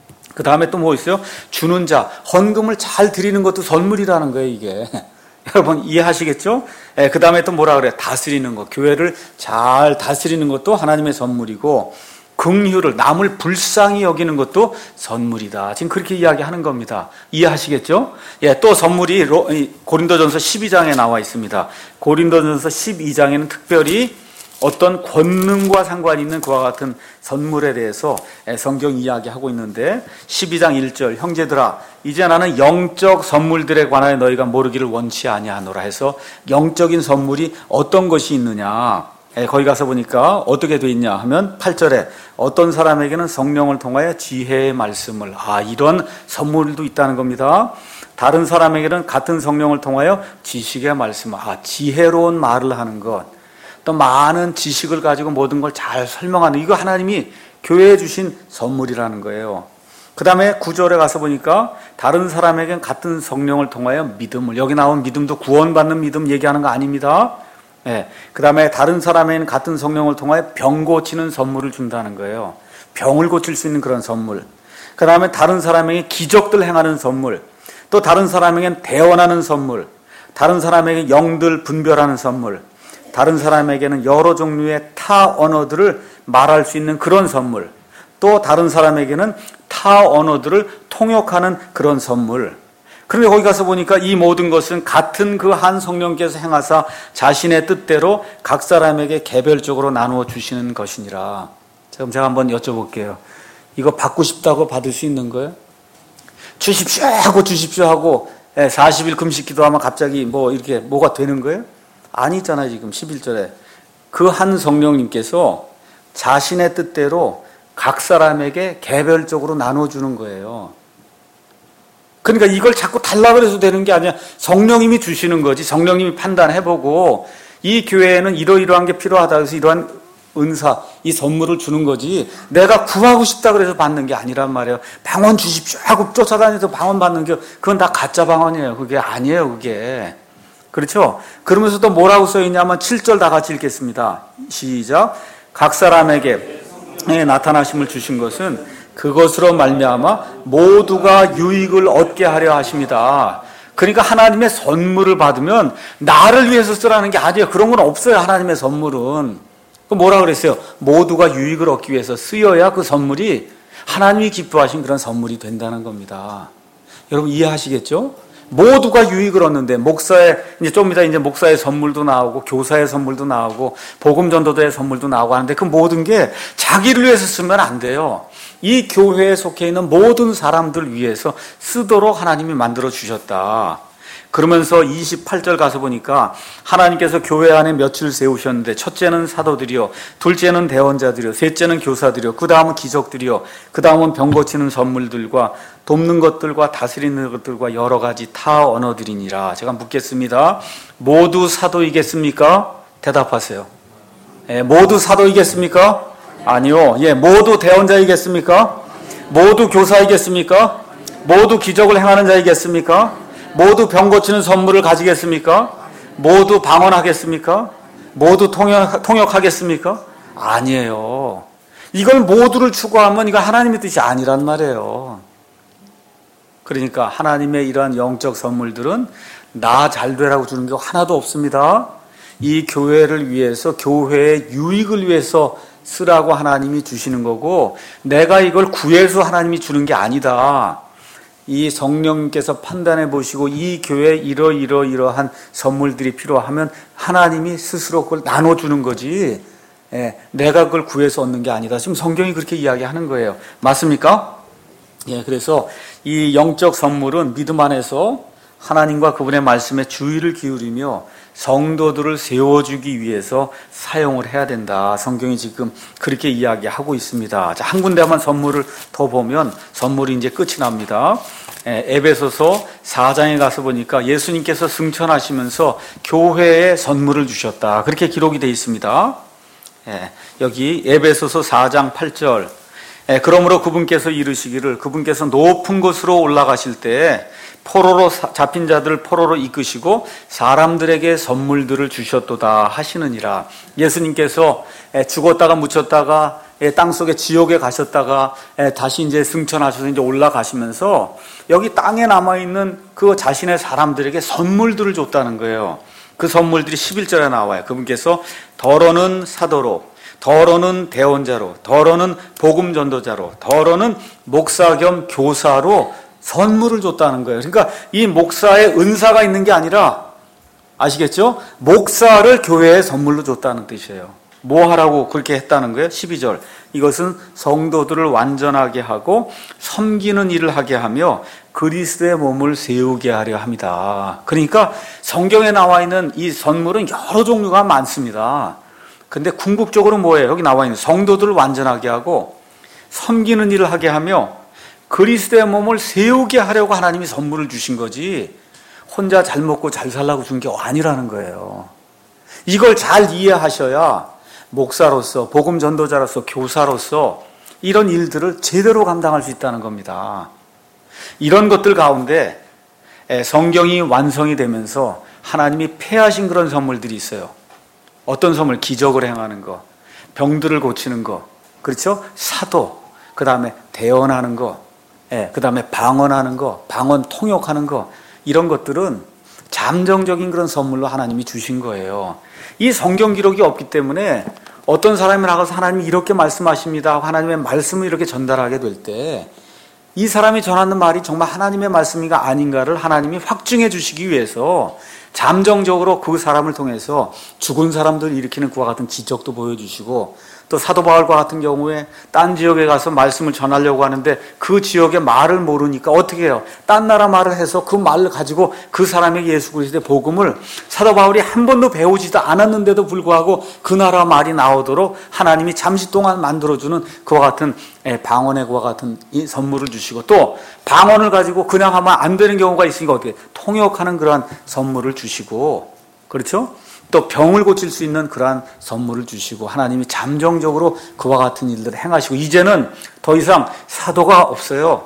그 다음에 또 뭐 있어요? 주는 자, 헌금을 잘 드리는 것도 선물이라는 거예요, 이게. 여러분 이해하시겠죠? 그 다음에 또 뭐라 그래요? 다스리는 것. 교회를 잘 다스리는 것도 하나님의 선물이고, 긍휼을, 남을 불쌍히 여기는 것도 선물이다. 지금 그렇게 이야기하는 겁니다. 이해하시겠죠? 예, 또 선물이 고린도전서 십이 장에 나와 있습니다. 고린도전서 십이 장에는 특별히 어떤 권능과 상관이 있는 그와 같은 선물에 대해서 성경 이야기하고 있는데 십이 장 일 절 형제들아 이제 나는 영적 선물들에 관하여 너희가 모르기를 원치 아니하노라 해서 영적인 선물이 어떤 것이 있느냐. 거기 가서 보니까 어떻게 돼 있냐 하면 팔 절에 어떤 사람에게는 성령을 통하여 지혜의 말씀을, 아 이런 선물도 있다는 겁니다. 다른 사람에게는 같은 성령을 통하여 지식의 말씀, 아 지혜로운 말을 하는 것, 또 많은 지식을 가지고 모든 걸 잘 설명하는, 이거 하나님이 교회에 주신 선물이라는 거예요. 그 다음에 구 절에 가서 보니까 다른 사람에게는 같은 성령을 통하여 믿음을, 여기 나온 믿음도 구원받는 믿음 얘기하는 거 아닙니다. 네. 그 다음에 다른 사람에게는 같은 성령을 통하여 병 고치는 선물을 준다는 거예요. 병을 고칠 수 있는 그런 선물. 그 다음에 다른 사람에게 기적들 행하는 선물, 또 다른 사람에게는 대언하는 선물, 다른 사람에게 영들 분별하는 선물, 다른 사람에게는 여러 종류의 타 언어들을 말할 수 있는 그런 선물, 또 다른 사람에게는 타 언어들을 통역하는 그런 선물. 그런데 거기 가서 보니까 이 모든 것은 같은 그 한 성령께서 행하사 자신의 뜻대로 각 사람에게 개별적으로 나누어 주시는 것이니라. 그럼 제가 한번 여쭤볼게요. 이거 받고 싶다고 받을 수 있는 거예요? 주십시오 하고 주십시오 하고 사십 일 금식 기도하면 갑자기 뭐 이렇게 뭐가 되는 거예요? 아니잖아요. 지금 십일 절에 그 한 성령님께서 자신의 뜻대로 각 사람에게 개별적으로 나눠주는 거예요. 그러니까 이걸 자꾸 달라 그래서 되는 게 아니라 성령님이 주시는 거지. 성령님이 판단해보고 이 교회에는 이러이러한 게 필요하다 해서 이러한 은사, 이 선물을 주는 거지, 내가 구하고 싶다 그래서 받는 게 아니란 말이에요. 방언 주십시오 하고 쫓아다니면서 방언 받는 게 그건 다 가짜 방언이에요. 그게 아니에요. 그게. 그렇죠? 그러면서 또 뭐라고 써있냐면 칠 절 다 같이 읽겠습니다. 시작. 각 사람에게 나타나심을 주신 것은 그것으로 말미암아 모두가 유익을 얻게 하려 하십니다. 그러니까 하나님의 선물을 받으면 나를 위해서 쓰라는 게 아니에요. 그런 건 없어요. 하나님의 선물은. 그 뭐라 그랬어요? 모두가 유익을 얻기 위해서 쓰여야 그 선물이 하나님이 기뻐하신 그런 선물이 된다는 겁니다. 여러분 이해하시겠죠? 모두가 유익을 얻는데 목사의 이제 좀 이따 이제 목사의 선물도 나오고 교사의 선물도 나오고 복음 전도자의 선물도 나오고 하는데 그 모든 게 자기를 위해서 쓰면 안 돼요. 이 교회에 속해 있는 모든 사람들 위해서 쓰도록 하나님이 만들어 주셨다. 그러면서 이십팔 절 가서 보니까 하나님께서 교회 안에 며칠 세우셨는데 첫째는 사도들이요, 둘째는 대언자들이요, 셋째는 교사들이요, 그 다음은 기적들이요, 그 다음은 병 고치는 선물들과 돕는 것들과 다스리는 것들과 여러 가지 타 언어들이니라. 제가 묻겠습니다. 모두 사도이겠습니까? 대답하세요. 예, 모두 사도이겠습니까? 아니요. 예, 모두 대언자이겠습니까? 모두 교사이겠습니까? 모두 기적을 행하는 자이겠습니까? 모두 병 고치는 선물을 가지겠습니까? 모두 방언하겠습니까? 모두 통역, 통역하겠습니까? 아니에요. 이걸 모두를 추구하면 이거 하나님의 뜻이 아니란 말이에요. 그러니까 하나님의 이러한 영적 선물들은 나 잘 되라고 주는 게 하나도 없습니다. 이 교회를 위해서, 교회의 유익을 위해서 쓰라고 하나님이 주시는 거고, 내가 이걸 구해서 하나님이 주는 게 아니다. 이 성령님께서 판단해 보시고 이 교회에 이러이러이러한 선물들이 필요하면 하나님이 스스로 그걸 나눠주는 거지, 예, 내가 그걸 구해서 얻는 게 아니다. 지금 성경이 그렇게 이야기하는 거예요. 맞습니까? 예, 그래서 이 영적 선물은 믿음 안에서 하나님과 그분의 말씀에 주의를 기울이며 성도들을 세워주기 위해서 사용을 해야 된다. 성경이 지금 그렇게 이야기하고 있습니다. 자, 한 군데만 선물을 더 보면 선물이 이제 끝이 납니다. 에, 에베소서 사 장에 가서 보니까 예수님께서 승천하시면서 교회에 선물을 주셨다. 그렇게 기록이 되어 있습니다. 에, 여기 에베소서 사 장 팔 절. 에, 그러므로 그분께서 이르시기를 그분께서 높은 곳으로 올라가실 때 포로로 잡힌 자들을 포로로 이끄시고 사람들에게 선물들을 주셨도다 하시느니라. 예수님께서 죽었다가 묻혔다가 땅속에 지옥에 가셨다가 다시 이제 승천하셔서 이제 올라가시면서 여기 땅에 남아있는 그 자신의 사람들에게 선물들을 줬다는 거예요. 그 선물들이 십일 절에 나와요. 그분께서 더러는 사도로, 더러는 대언자로, 더러는 복음 전도자로, 더러는 목사 겸 교사로 선물을 줬다는 거예요. 그러니까 이 목사의 은사가 있는 게 아니라, 아시겠죠? 목사를 교회에 선물로 줬다는 뜻이에요. 뭐 하라고 그렇게 했다는 거예요? 십이 절. 이것은 성도들을 완전하게 하고 섬기는 일을 하게 하며 그리스도의 몸을 세우게 하려 합니다. 그러니까 성경에 나와 있는 이 선물은 여러 종류가 많습니다. 근데 궁극적으로 뭐예요? 여기 나와 있는 성도들을 완전하게 하고 섬기는 일을 하게 하며 그리스도의 몸을 세우게 하려고 하나님이 선물을 주신 거지, 혼자 잘 먹고 잘 살라고 준 게 아니라는 거예요. 이걸 잘 이해하셔야 목사로서, 복음 전도자로서, 교사로서 이런 일들을 제대로 감당할 수 있다는 겁니다. 이런 것들 가운데 성경이 완성이 되면서 하나님이 폐하신 그런 선물들이 있어요. 어떤 선물? 기적을 행하는 거, 병들을 고치는 거, 그렇죠? 사도, 그 다음에 대언하는 거, 예, 그 다음에 방언하는 거, 방언 통역하는 거, 이런 것들은 잠정적인 그런 선물로 하나님이 주신 거예요. 이 성경 기록이 없기 때문에 어떤 사람이 나가서 하나님이 이렇게 말씀하십니다 하고 하나님의 말씀을 이렇게 전달하게 될 때 이 사람이 전하는 말이 정말 하나님의 말씀인가 아닌가를 하나님이 확증해 주시기 위해서 잠정적으로 그 사람을 통해서 죽은 사람들을 일으키는 그와 같은 기적도 보여주시고, 또 사도 바울과 같은 경우에 딴 지역에 가서 말씀을 전하려고 하는데 그 지역의 말을 모르니까 어떻게 해요? 딴 나라 말을 해서 그 말을 가지고 그 사람에게 예수 그리스도의 복음을 사도 바울이 한 번도 배우지도 않았는데도 불구하고 그 나라 말이 나오도록 하나님이 잠시 동안 만들어주는 그와 같은 방언의 그와 같은 이 선물을 주시고, 또 방언을 가지고 그냥 하면 안 되는 경우가 있으니까 어떻게 통역하는 그러한 선물을 주시고, 그렇죠? 또 병을 고칠 수 있는 그러한 선물을 주시고, 하나님이 잠정적으로 그와 같은 일들을 행하시고, 이제는 더 이상 사도가 없어요.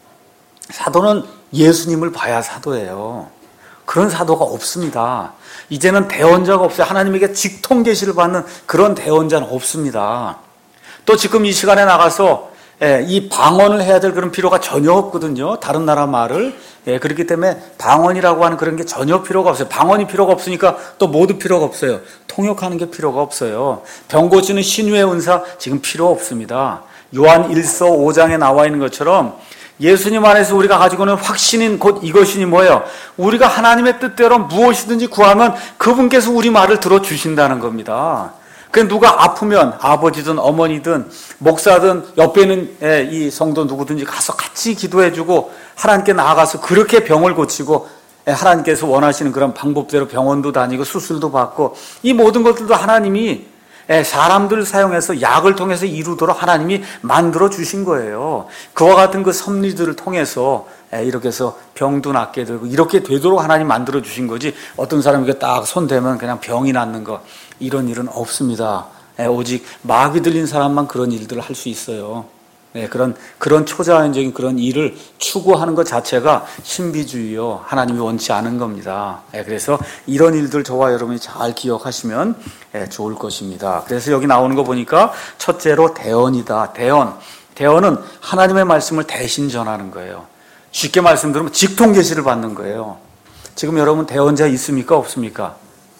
사도는 예수님을 봐야 사도예요. 그런 사도가 없습니다. 이제는 대언자가 없어요. 하나님에게 직통 계시를 받는 그런 대언자는 없습니다. 또 지금 이 시간에 나가서 예, 이 방언을 해야 될 그런 필요가 전혀 없거든요. 다른 나라 말을. 예, 그렇기 때문에 방언이라고 하는 그런 게 전혀 필요가 없어요. 방언이 필요가 없으니까 또 모두 필요가 없어요. 통역하는 게 필요가 없어요. 병 고치는 신유의 은사 지금 필요 없습니다. 요한 일서 오 장에 나와 있는 것처럼 예수님 안에서 우리가 가지고 있는 확신인 곧 이것이니 뭐예요? 우리가 하나님의 뜻대로 무엇이든지 구하면 그분께서 우리 말을 들어주신다는 겁니다. 그 누가 아프면 아버지든 어머니든 목사든 옆에 있는 이 성도 누구든지 가서 같이 기도해주고 하나님께 나아가서 그렇게 병을 고치고 하나님께서 원하시는 그런 방법대로 병원도 다니고 수술도 받고 이 모든 것들도 하나님이 사람들을 사용해서 약을 통해서 이루도록 하나님이 만들어 주신 거예요. 그와 같은 그 섭리들을 통해서 이렇게 해서 병도 낫게 되고 이렇게 되도록 하나님 만들어 주신 거지 어떤 사람에게 딱 손대면 그냥 병이 낫는 거 이런 일은 없습니다. 오직 마귀 들린 사람만 그런 일들을 할 수 있어요. 그런 그런 초자연적인 그런 일을 추구하는 것 자체가 신비주의요. 하나님이 원치 않은 겁니다. 그래서 이런 일들 저와 여러분이 잘 기억하시면 좋을 것입니다. 그래서 여기 나오는 거 보니까 첫째로 대언이다. 대언. 대언은 하나님의 말씀을 대신 전하는 거예요. 쉽게 말씀드리면 직통 계시를 받는 거예요. 지금 여러분 대언자 있습니까? 없습니까?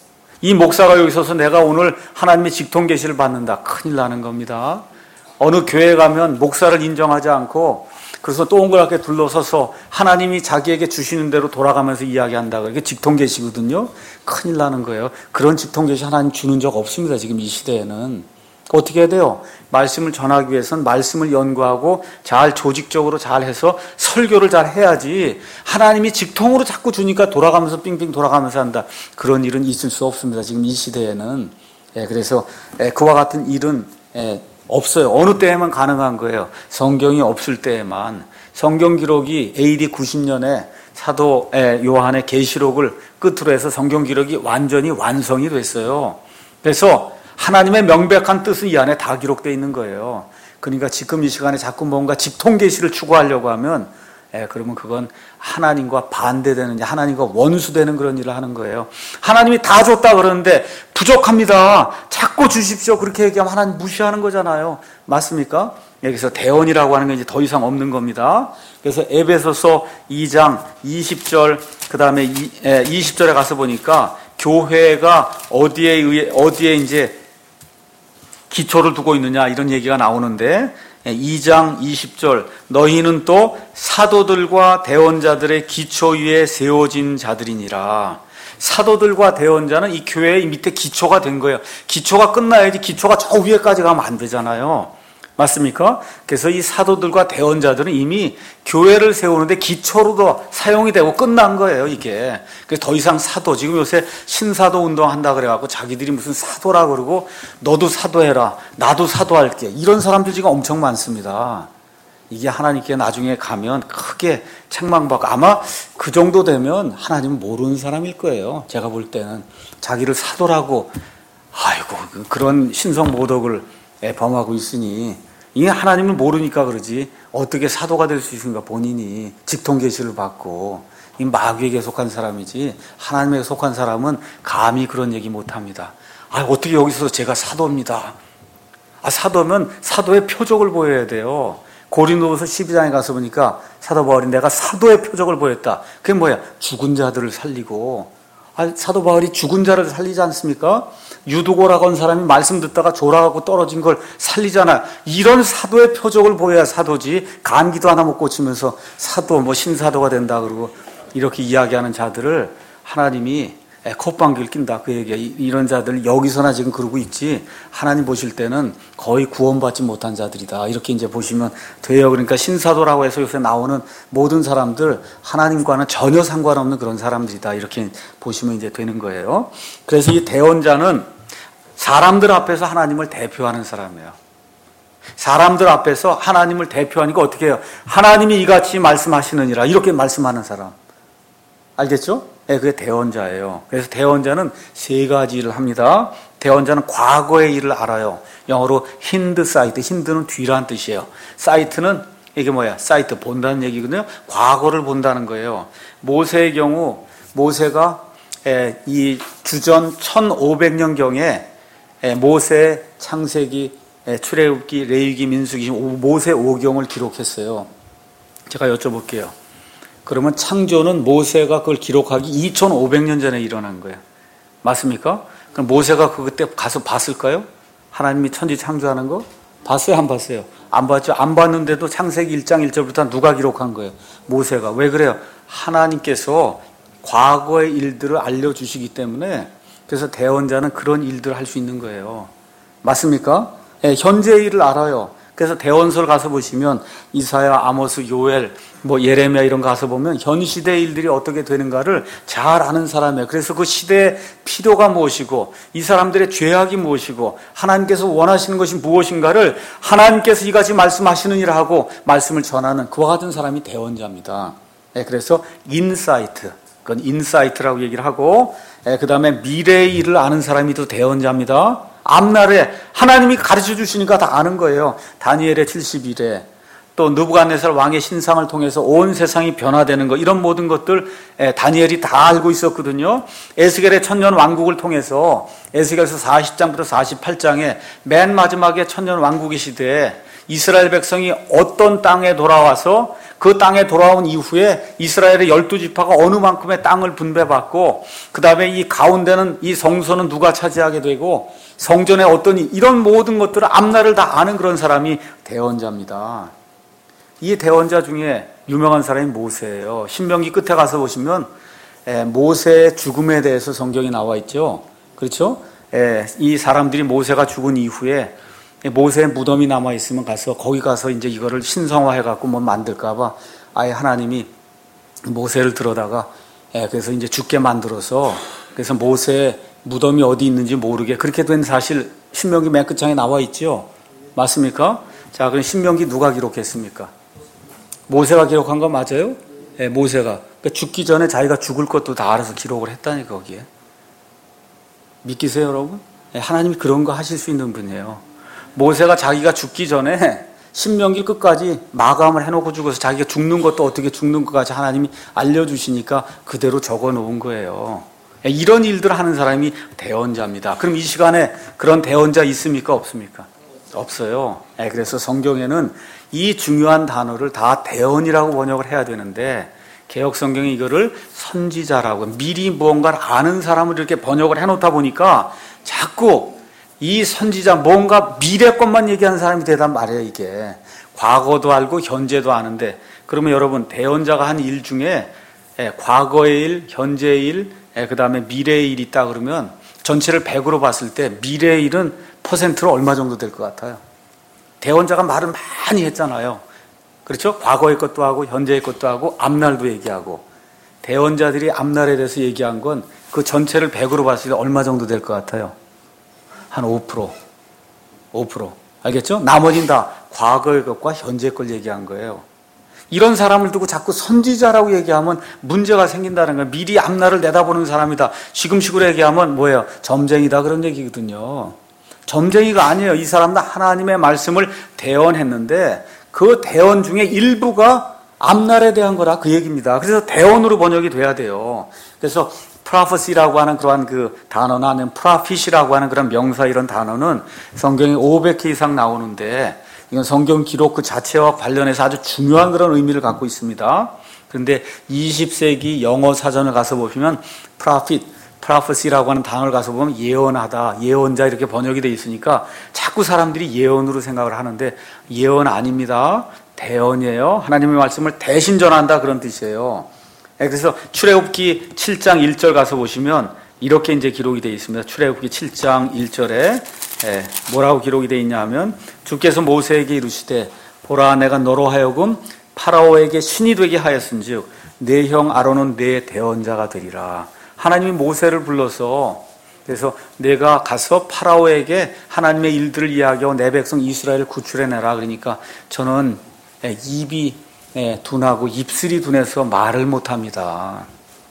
이 목사가 여기 서서 내가 오늘 하나님의 직통 계시를 받는다. 큰일 나는 겁니다. 어느 교회에 가면 목사를 인정하지 않고 그래서 동그랗게 둘러서서 하나님이 자기에게 주시는 대로 돌아가면서 이야기한다. 그게 직통 계시거든요. 큰일 나는 거예요. 그런 직통 계시 하나님 주는 적 없습니다. 지금 이 시대에는. 어떻게 해야 돼요? 말씀을 전하기 위해서는 말씀을 연구하고 잘 조직적으로 잘 해서 설교를 잘 해야지 하나님이 직통으로 자꾸 주니까 돌아가면서 빙빙 돌아가면서 한다. 그런 일은 있을 수 없습니다. 지금 이 시대에는. 예, 그래서 예, 그와 같은 일은 예, 없어요. 어느 때에만 가능한 거예요. 성경이 없을 때에만. 성경 기록이 에이디 구십 년에 사도 요한의 계시록을 끝으로 해서 성경 기록이 완전히 완성이 됐어요. 그래서 하나님의 명백한 뜻은 이 안에 다 기록되어 있는 거예요. 그러니까 지금 이 시간에 자꾸 뭔가 직통 계시를 추구하려고 하면 예, 그러면 그건 하나님과 반대되는, 하나님과 원수되는 그런 일을 하는 거예요. 하나님이 다 줬다 그러는데 부족합니다. 자꾸 주십시오. 그렇게 얘기하면 하나님 무시하는 거잖아요. 맞습니까? 여기서 대언이라고 하는 게 이제 더 이상 없는 겁니다. 그래서 에베소서 이 장 이십 절, 그 다음에 이십 절에 가서 보니까 교회가 어디에 의해, 어디에 이제 기초를 두고 있느냐 이런 얘기가 나오는데 이 장 이십 절 너희는 또 사도들과 대언자들의 기초 위에 세워진 자들이니라. 사도들과 대언자는 이 교회의 밑에 기초가 된 거예요. 기초가 끝나야지 기초가 저 위에까지 가면 안 되잖아요. 맞습니까? 그래서 이 사도들과 대언자들은 이미 교회를 세우는데 기초로도 사용이 되고 끝난 거예요, 이게. 그래서 더 이상 사도, 지금 요새 신사도 운동 한다 그래갖고 자기들이 무슨 사도라 그러고 너도 사도해라, 나도 사도할게. 이런 사람들 지금 엄청 많습니다. 이게 하나님께 나중에 가면 크게 책망받고 아마 그 정도 되면 하나님은 모르는 사람일 거예요. 제가 볼 때는. 자기를 사도라고, 아이고, 그런 신성모독을 범하고 있으니 이게 하나님을 모르니까 그러지 어떻게 사도가 될 수 있습니까? 본인이 직통 계시를 받고 이 마귀에게 속한 사람이지 하나님에게 속한 사람은 감히 그런 얘기 못합니다. 아, 어떻게 여기서 제가 사도입니다. 아, 사도면 사도의 표적을 보여야 돼요. 고린도후서 십이 장에 가서 보니까 사도 바울이 내가 사도의 표적을 보였다. 그게 뭐야? 죽은 자들을 살리고. 아, 사도 바울이 죽은 자를 살리지 않습니까? 유두고라고 한 사람이 말씀 듣다가 졸아가고 떨어진 걸 살리잖아. 이런 사도의 표적을 보여야 사도지. 감기도 하나 못 고치면서 사도, 뭐 신사도가 된다 그러고 이렇게 이야기하는 자들을 하나님이 콧방귀를 낀다 그 얘기야. 이런 자들 여기서나 지금 그러고 있지 하나님 보실 때는 거의 구원받지 못한 자들이다 이렇게 이제 보시면 돼요. 그러니까 신사도라고 해서 요새 나오는 모든 사람들 하나님과는 전혀 상관없는 그런 사람들이다 이렇게 보시면 이제 되는 거예요. 그래서 이 대언자는 사람들 앞에서 하나님을 대표하는 사람이에요. 사람들 앞에서 하나님을 대표하니까 어떻게 해요? 하나님이 이같이 말씀하시느니라 이렇게 말씀하는 사람 알겠죠? 네, 그게 대언자예요. 그래서 대언자는 세 가지 일을 합니다. 대언자는 과거의 일을 알아요. 영어로 힌드 사이트, 힌드는 뒤란 뜻이에요. 사이트는 이게 뭐야? 사이트, 본다는 얘기거든요. 과거를 본다는 거예요. 모세의 경우 모세가 이 주전 천오백 년경에 모세 창세기 출애굽기, 레위기, 민수기, 모세 오경을 기록했어요. 제가 여쭤볼게요. 그러면 창조는 모세가 그걸 기록하기 이천오백 년 전에 일어난 거예요. 맞습니까? 그럼 모세가 그때 가서 봤을까요? 하나님이 천지 창조하는 거? 봤어요? 안 봤어요? 안 봤죠? 안 봤는데도 창세기 일 장 일 절부터 누가 기록한 거예요? 모세가. 왜 그래요? 하나님께서 과거의 일들을 알려주시기 때문에 그래서 대언자는 그런 일들을 할 수 있는 거예요. 맞습니까? 네, 현재의 일을 알아요. 그래서 대언서를 가서 보시면 이사야, 아모스, 요엘, 뭐 예레미야 이런 거 가서 보면 현 시대의 일들이 어떻게 되는가를 잘 아는 사람이에요. 그래서 그 시대의 필요가 무엇이고 이 사람들의 죄악이 무엇이고 하나님께서 원하시는 것이 무엇인가를 하나님께서 이같이 말씀하시느니라 하고 말씀을 전하는 그와 같은 사람이 대언자입니다. 네, 그래서 인사이트, 그건 인사이트라고 얘기를 하고 네, 그 다음에 미래의 일을 아는 사람이 또 대언자입니다. 앞날에 하나님이 가르쳐 주시니까 다 아는 거예요. 다니엘의 칠십 일에 또 느부갓네살 왕의 신상을 통해서 온 세상이 변화되는 것 이런 모든 것들 다니엘이 다 알고 있었거든요. 에스겔의 천년 왕국을 통해서 에스겔서 사십 장부터 사십팔 장에 맨 마지막에 천년 왕국의 시대에 이스라엘 백성이 어떤 땅에 돌아와서 그 땅에 돌아온 이후에 이스라엘의 열두 지파가 어느 만큼의 땅을 분배받고 그 다음에 이 가운데는 이 성소는 누가 차지하게 되고 성전에 어떤 이런 모든 것들을 앞날을 다 아는 그런 사람이 대언자입니다. 이 대언자 중에 유명한 사람이 모세예요. 신명기 끝에 가서 보시면 모세의 죽음에 대해서 성경이 나와 있죠. 그렇죠? 이 사람들이 모세가 죽은 이후에 모세의 무덤이 남아 있으면 가서 거기 가서 이제 이거를 신성화해 갖고 뭐 만들까봐 아예 하나님이 모세를 들어다가 그래서 이제 죽게 만들어서 그래서 모세의 무덤이 어디 있는지 모르게 그렇게 된 사실 신명기 맨 끝장에 나와 있죠. 맞습니까? 자, 그럼 신명기 누가 기록했습니까? 모세가 기록한 거 맞아요? 네, 모세가. 그러니까 죽기 전에 자기가 죽을 것도 다 알아서 기록을 했다니까 거기에. 믿기세요, 여러분? 네, 하나님이 그런 거 하실 수 있는 분이에요. 모세가 자기가 죽기 전에 신명기 끝까지 마감을 해놓고 죽어서 자기가 죽는 것도 어떻게 죽는 것까지 하나님이 알려주시니까 그대로 적어놓은 거예요. 이런 일들을 하는 사람이 대언자입니다. 그럼 이 시간에 그런 대언자 있습니까? 없습니까? 없어요. 그래서 성경에는 이 중요한 단어를 다 대언이라고 번역을 해야 되는데 개역 성경이 이거를 선지자라고 미리 무언가를 아는 사람을 이렇게 번역을 해놓다 보니까 자꾸 이 선지자 뭔가 미래 것만 얘기하는 사람이 되단 말이에요. 이게 과거도 알고 현재도 아는데 그러면 여러분 대언자가 한 일 중에 과거의 일, 현재의 일, 그 다음에 미래의 일이 있다 그러면 전체를 백으로 봤을 때 미래의 일은 퍼센트로 얼마 정도 될 것 같아요? 대언자가 말을 많이 했잖아요. 그렇죠? 과거의 것도 하고 현재의 것도 하고 앞날도 얘기하고 대언자들이 앞날에 대해서 얘기한 건 그 전체를 백으로 봤을 때 얼마 정도 될 것 같아요? 한 오 퍼센트. 오 퍼센트. 알겠죠? 나머지는 다 과거의 것과 현재의 걸 얘기한 거예요. 이런 사람을 두고 자꾸 선지자라고 얘기하면 문제가 생긴다는 거예요. 미리 앞날을 내다보는 사람이다. 지금식으로 얘기하면 뭐예요? 점쟁이다 그런 얘기거든요. 점쟁이가 아니에요. 이 사람도 하나님의 말씀을 대언했는데 그 대언 중에 일부가 앞날에 대한 거라 그 얘기입니다. 그래서 대언으로 번역이 돼야 돼요. 그래서 prophecy라고 하는 그러한 그 단어나 아니면 prophet이라고 하는 그런 명사 이런 단어는 성경에 오백 개 이상 나오는데 이건 성경 기록 그 자체와 관련해서 아주 중요한 그런 의미를 갖고 있습니다. 그런데 이십 세기 영어 사전을 가서 보시면 prophet, prophecy라고 하는 단어를 가서 보면 예언하다, 예언자 이렇게 번역이 되어 있으니까 자꾸 사람들이 예언으로 생각을 하는데 예언 아닙니다. 대언이에요. 하나님의 말씀을 대신 전한다 그런 뜻이에요. 그래서 출애굽기 칠 장 일 절 가서 보시면 이렇게 이제 기록이 되어 있습니다. 출애굽기 칠 장 일 절에 뭐라고 기록이 되어 있냐 하면 주께서 모세에게 이르시되 보라 내가 너로 하여금 파라오에게 신이 되게 하였은즉 내 형 아론은 내 대언자가 되리라. 하나님이 모세를 불러서 그래서 내가 가서 파라오에게 하나님의 일들을 이야기하고 내 백성 이스라엘을 구출해내라. 그러니까 저는 입이 둔하고 입술이 둔해서 말을 못합니다.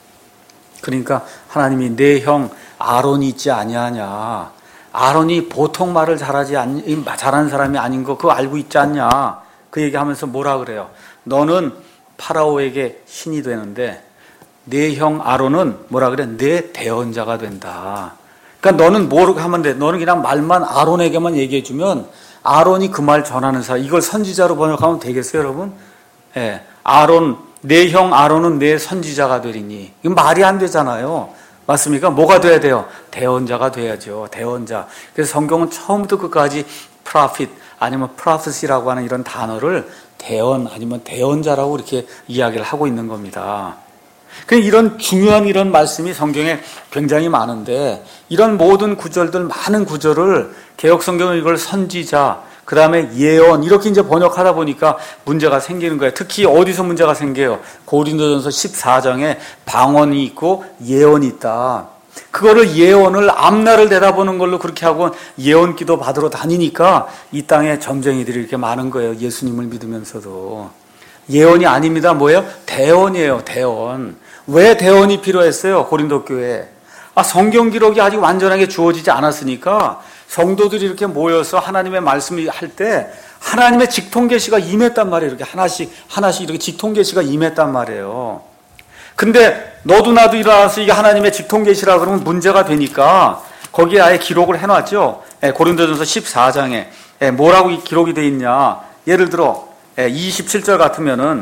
그러니까 하나님이 내 형 아론이 있지 아니하냐. 아론이 보통 말을 잘하지 않, 잘하는 사람이 아닌 거 그거 알고 있지 않냐. 그 얘기하면서 뭐라 그래요? 너는 파라오에게 신이 되는데 내 형 아론은 뭐라 그래? 내 대언자가 된다. 그러니까 너는 뭐라고 하면 돼? 너는 그냥 말만 아론에게만 얘기해 주면 아론이 그 말 전하는 사람, 이걸 선지자로 번역하면 되겠어요, 여러분? 예, 아론, 내 형 아론은 내 선지자가 되리니. 이건 말이 안 되잖아요. 맞습니까? 뭐가 돼야 돼요? 대언자가 돼야죠. 대언자. 그래서 성경은 처음부터 끝까지 prophet 아니면 prophecy라고 하는 이런 단어를 대언 아니면 대언자라고 이렇게 이야기를 하고 있는 겁니다. 이런 중요한 이런 말씀이 성경에 굉장히 많은데 이런 모든 구절들, 많은 구절을 개역 성경은 이걸 선지자, 그 다음에 예언 이렇게 이제 번역하다 보니까 문제가 생기는 거예요. 특히 어디서 문제가 생겨요? 고린도전서 십사 장에 방언이 있고 예언이 있다. 그거를 예언을 앞날을 내다보는 걸로 그렇게 하고 예언 기도 받으러 다니니까 이 땅에 점쟁이들이 이렇게 많은 거예요. 예수님을 믿으면서도. 예언이 아닙니다. 뭐예요? 대언이에요. 대언. 왜 대언이 필요했어요? 고린도 교회에. 아, 성경 기록이 아직 완전하게 주어지지 않았으니까 성도들이 이렇게 모여서 하나님의 말씀을 할 때 하나님의 직통 계시가 임했단 말이에요. 이렇게 하나씩 하나씩 이렇게 직통 계시가 임했단 말이에요. 근데 너도 나도 일어나서 이게 하나님의 직통 계시라 그러면 문제가 되니까 거기에 아예 기록을 해놨죠. 예, 고린도전서 십사 장에 예, 뭐라고 기록이 돼 있냐? 예를 들어 예, 이십칠 절 같으면은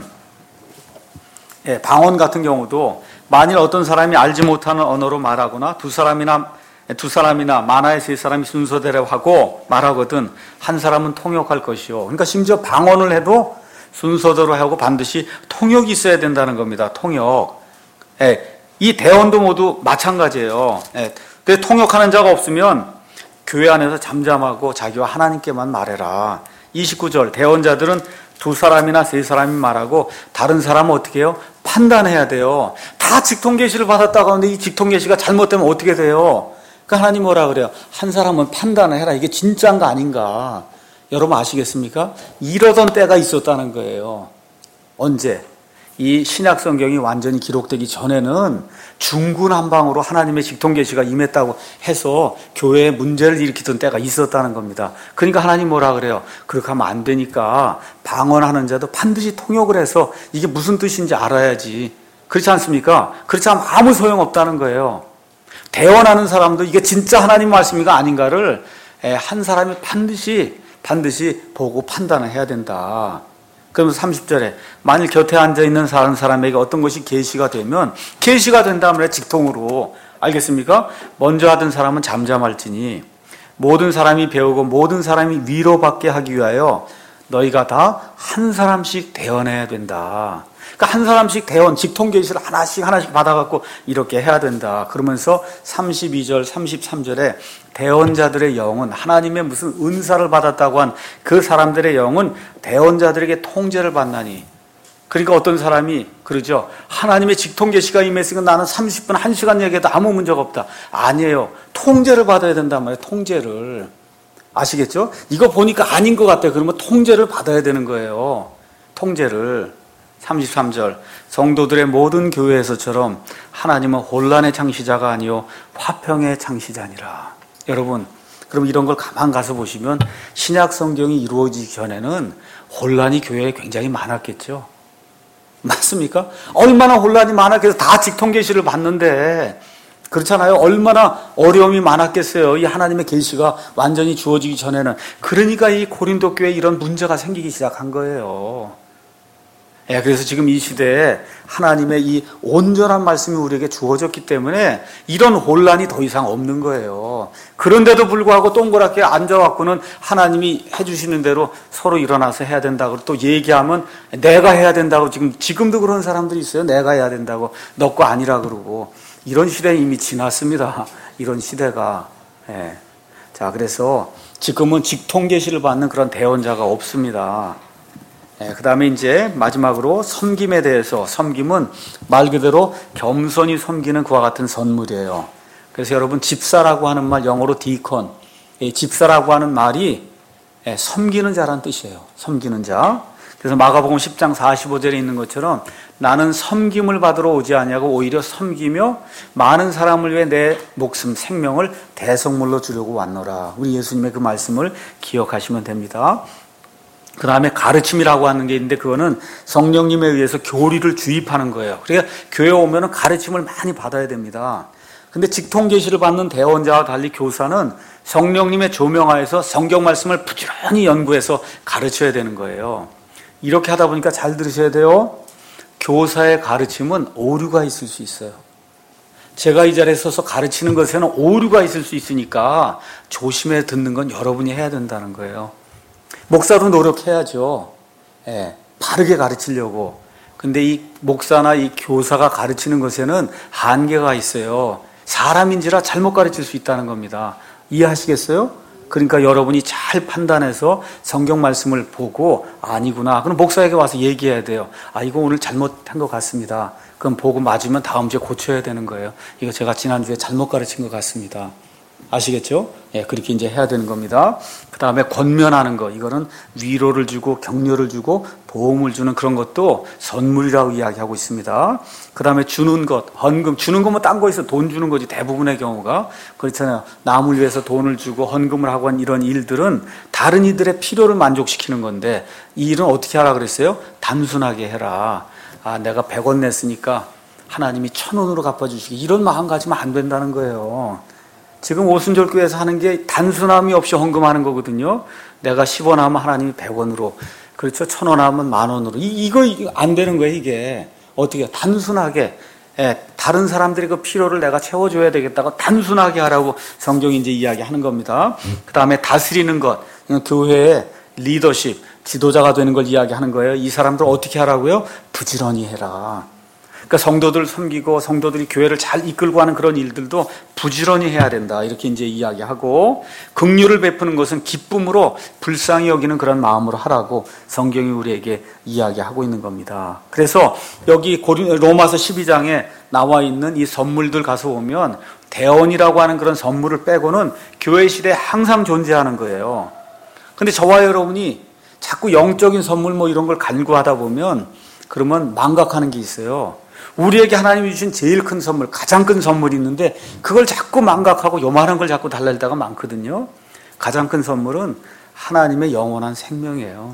예, 방언 같은 경우도 만일 어떤 사람이 알지 못하는 언어로 말하거나 두 사람이나 두 사람이나 많아야 세 사람이 순서대로 하고 말하거든 한 사람은 통역할 것이요. 그러니까 심지어 방언을 해도 순서대로 하고 반드시 통역이 있어야 된다는 겁니다. 통역. 예, 이 대언도 모두 마찬가지예요. 예, 근데 통역하는 자가 없으면 교회 안에서 잠잠하고 자기와 하나님께만 말해라. 이십구 절 대언자들은 두 사람이나 세 사람이 말하고 다른 사람은 어떻게 해요? 판단해야 돼요. 다 직통계시를 받았다고 하는데 이 직통계시가 잘못되면 어떻게 돼요? 그러니까 하나님 뭐라 그래요? 한 사람은 판단을 해라. 이게 진짜인가 아닌가? 여러분 아시겠습니까? 이러던 때가 있었다는 거예요. 언제? 이 신약 성경이 완전히 기록되기 전에는 중구난방으로 하나님의 직통계시가 임했다고 해서 교회에 문제를 일으키던 때가 있었다는 겁니다. 그러니까 하나님 뭐라 그래요? 그렇게 하면 안 되니까 방언하는 자도 반드시 통역을 해서 이게 무슨 뜻인지 알아야지. 그렇지 않습니까? 그렇지 않으면 아무 소용없다는 거예요. 대언하는 사람도 이게 진짜 하나님 말씀인가 아닌가를 한 사람이 반드시 반드시 보고 판단을 해야 된다. 그러면서 삼십 절에 만일 곁에 앉아있는 다른 사람에게 어떤 것이 계시가 되면 계시가 된다면 직통으로 알겠습니까? 먼저 하던 사람은 잠잠할지니 모든 사람이 배우고 모든 사람이 위로받게 하기 위하여 너희가 다 한 사람씩 대언해야 된다. 그러니까 한 사람씩 대언, 직통 계시를 하나씩 하나씩 받아갖고 이렇게 해야 된다. 그러면서 삼십이 절, 삼십삼 절에 대언자들의 영은 하나님의 무슨 은사를 받았다고 한 그 사람들의 영은 대언자들에게 통제를 받나니. 그러니까 어떤 사람이 그러죠. 하나님의 직통 계시가 임했으니까 나는 삼십 분, 한 시간 얘기해도 아무 문제가 없다. 아니에요. 통제를 받아야 된단 말이에요. 통제를. 아시겠죠? 이거 보니까 아닌 것 같아요. 그러면 통제를 받아야 되는 거예요. 통제를. 삼십삼 절 성도들의 모든 교회에서처럼 하나님은 혼란의 창시자가 아니요 화평의 창시자니라. 여러분 그럼 이런 걸 가만 가서 보시면 신약 성경이 이루어지기 전에는 혼란이 교회에 굉장히 많았겠죠. 맞습니까? 얼마나 혼란이 많았겠어요. 다 직통 계시를 받는데 그렇잖아요. 얼마나 어려움이 많았겠어요. 이 하나님의 계시가 완전히 주어지기 전에는. 그러니까 이 고린도 교회에 이런 문제가 생기기 시작한 거예요. 예, 그래서 지금 이 시대에 하나님의 이 온전한 말씀이 우리에게 주어졌기 때문에 이런 혼란이 더 이상 없는 거예요. 그런데도 불구하고 동그랗게 앉아갖고는 하나님이 해주시는 대로 서로 일어나서 해야 된다고 또 얘기하면 내가 해야 된다고 지금, 지금도 그런 사람들이 있어요. 내가 해야 된다고. 너 거 아니라 그러고. 이런 시대는 이미 지났습니다. 이런 시대가. 예. 자, 그래서 지금은 직통 계시를 받는 그런 대언자가 없습니다. 예, 그 다음에 이제 마지막으로 섬김에 대해서. 섬김은 말 그대로 겸손히 섬기는 그와 같은 선물이에요. 그래서 여러분 집사라고 하는 말 영어로 디콘. 예, 집사라고 하는 말이 예, 섬기는 자라는 뜻이에요. 섬기는 자. 그래서 마가복음 십 장 사십오 절에 있는 것처럼 나는 섬김을 받으러 오지 아니하고 오히려 섬기며 많은 사람을 위해 내 목숨 생명을 대성물로 주려고 왔노라. 우리 예수님의 그 말씀을 기억하시면 됩니다. 그 다음에 가르침이라고 하는 게 있는데 그거는 성령님에 의해서 교리를 주입하는 거예요. 그러니까 교회 오면은 가르침을 많이 받아야 됩니다. 근데 직통 계시를 받는 대원자와 달리 교사는 성령님의 조명하에서 성경 말씀을 부지런히 연구해서 가르쳐야 되는 거예요. 이렇게 하다 보니까 잘 들으셔야 돼요. 교사의 가르침은 오류가 있을 수 있어요. 제가 이 자리에 서서 가르치는 것에는 오류가 있을 수 있으니까 조심해 듣는 건 여러분이 해야 된다는 거예요. 목사도 노력해야죠. 예, 바르게 가르치려고. 근데 이 목사나 이 교사가 가르치는 것에는 한계가 있어요. 사람인지라 잘못 가르칠 수 있다는 겁니다. 이해하시겠어요? 그러니까 여러분이 잘 판단해서 성경 말씀을 보고 아니구나. 그럼 목사에게 와서 얘기해야 돼요. 아, 이거 오늘 잘못한 것 같습니다. 그럼 보고 맞으면 다음 주에 고쳐야 되는 거예요. 이거 제가 지난주에 잘못 가르친 것 같습니다. 아시겠죠? 예, 그렇게 이제 해야 되는 겁니다. 그 다음에 권면하는 거. 이거는 위로를 주고 격려를 주고 도움을 주는 그런 것도 선물이라고 이야기하고 있습니다. 그 다음에 주는 것, 헌금. 주는 거면 딴 거 있어. 돈 주는 거지. 대부분의 경우가. 그렇잖아요. 남을 위해서 돈을 주고 헌금을 하고 한 이런 일들은 다른 이들의 필요를 만족시키는 건데 이 일은 어떻게 하라 그랬어요? 단순하게 해라. 아, 내가 백 원 냈으니까 하나님이 천 원으로 갚아주시기. 이런 마음 가지면 안 된다는 거예요. 지금 오순절교회에서 하는 게 단순함이 없이 헌금하는 거거든요. 내가 십 원 하면 하나님이 백 원으로, 그렇죠? 천 원 하면 만 원으로. 이, 이거, 이거 안 되는 거예요, 이게. 어떻게, 단순하게. 예, 다른 사람들이 그 필요를 내가 채워줘야 되겠다고 단순하게 하라고 성경이 이제 이야기하는 겁니다. 그 다음에 다스리는 것. 교회의 리더십, 지도자가 되는 걸 이야기하는 거예요. 이 사람들 어떻게 하라고요? 부지런히 해라. 그러니까 성도들 섬기고 성도들이 교회를 잘 이끌고 하는 그런 일들도 부지런히 해야 된다. 이렇게 이제 이야기하고, 긍휼을 베푸는 것은 기쁨으로 불쌍히 여기는 그런 마음으로 하라고 성경이 우리에게 이야기하고 있는 겁니다. 그래서 여기 로마서 십이 장에 나와 있는 이 선물들 가서 보면 대언이라고 하는 그런 선물을 빼고는 교회 시대에 항상 존재하는 거예요. 근데 저와 여러분이 자꾸 영적인 선물 뭐 이런 걸 간구하다 보면 그러면 망각하는 게 있어요. 우리에게 하나님이 주신 제일 큰 선물, 가장 큰 선물이 있는데 그걸 자꾸 망각하고 요만한 걸 자꾸 달랄 때가 많거든요. 가장 큰 선물은 하나님의 영원한 생명이에요.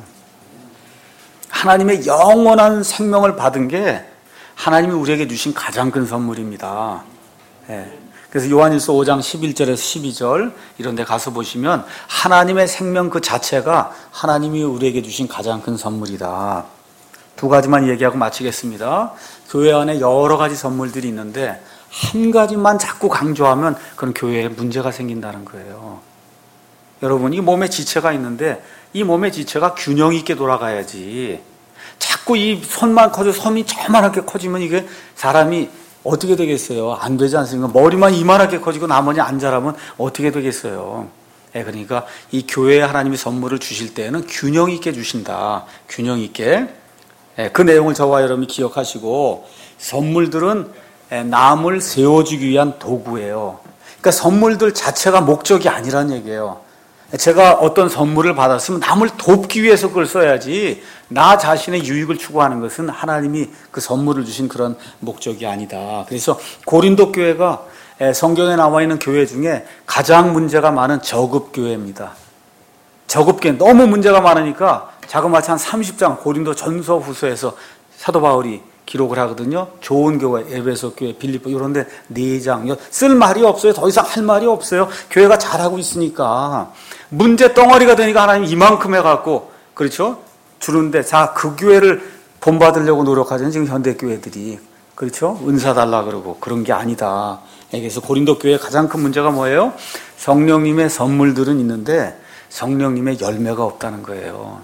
하나님의 영원한 생명을 받은 게 하나님이 우리에게 주신 가장 큰 선물입니다. 네. 그래서 요한일서 오 장 십일 절에서 십이 절 이런 데 가서 보시면 하나님의 생명 그 자체가 하나님이 우리에게 주신 가장 큰 선물이다. 두 가지만 얘기하고 마치겠습니다. 교회 안에 여러 가지 선물들이 있는데 한 가지만 자꾸 강조하면 그런 교회에 문제가 생긴다는 거예요. 여러분, 이 몸에 지체가 있는데 이 몸의 지체가 균형 있게 돌아가야지. 자꾸 이 손만 커져 손이 저만하게 커지면 이게 사람이 어떻게 되겠어요? 안 되지 않습니까? 머리만 이만하게 커지고 나머지 안 자라면 어떻게 되겠어요? 예, 그러니까 이 교회에 하나님이 선물을 주실 때에는 균형 있게 주신다. 균형 있게. 예, 그 내용을 저와 여러분이 기억하시고, 선물들은 남을 세워주기 위한 도구예요. 그러니까 선물들 자체가 목적이 아니란 얘기예요. 제가 어떤 선물을 받았으면 남을 돕기 위해서 그걸 써야지, 나 자신의 유익을 추구하는 것은 하나님이 그 선물을 주신 그런 목적이 아니다. 그래서 고린도 교회가 성경에 나와 있는 교회 중에 가장 문제가 많은 저급교회입니다. 저급교회 너무 문제가 많으니까 자그마치 한 삼십 장 고린도 전서 후서에서 사도 바울이 기록을 하거든요. 좋은 교회, 에베소 교회, 빌립보 이런 데 네 장. 쓸 말이 없어요. 더 이상 할 말이 없어요. 교회가 잘하고 있으니까. 문제 덩어리가 되니까 하나님 이만큼 해갖고, 그렇죠? 주는데, 자, 그 교회를 본받으려고 노력하잖아요. 지금 현대교회들이. 그렇죠? 은사 달라 그러고. 그런 게 아니다. 그래서 고린도 교회의 가장 큰 문제가 뭐예요? 성령님의 선물들은 있는데 성령님의 열매가 없다는 거예요.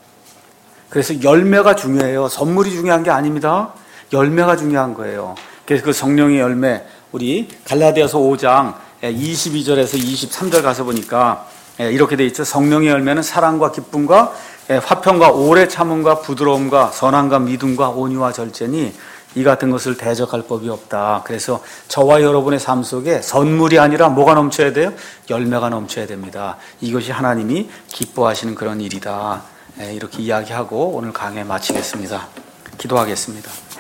그래서 열매가 중요해요. 선물이 중요한 게 아닙니다. 열매가 중요한 거예요. 그래서 그 성령의 열매, 우리 갈라디아서 오 장 이십이 절에서 이십삼 절 가서 보니까 이렇게 돼 있죠. 성령의 열매는 사랑과 기쁨과 화평과 오래 참음과 부드러움과 선함과 믿음과 온유와 절제니 이 같은 것을 대적할 법이 없다. 그래서 저와 여러분의 삶 속에 선물이 아니라 뭐가 넘쳐야 돼요? 열매가 넘쳐야 됩니다. 이것이 하나님이 기뻐하시는 그런 일이다. 이렇게 이야기하고 오늘 강의 마치겠습니다. 기도하겠습니다.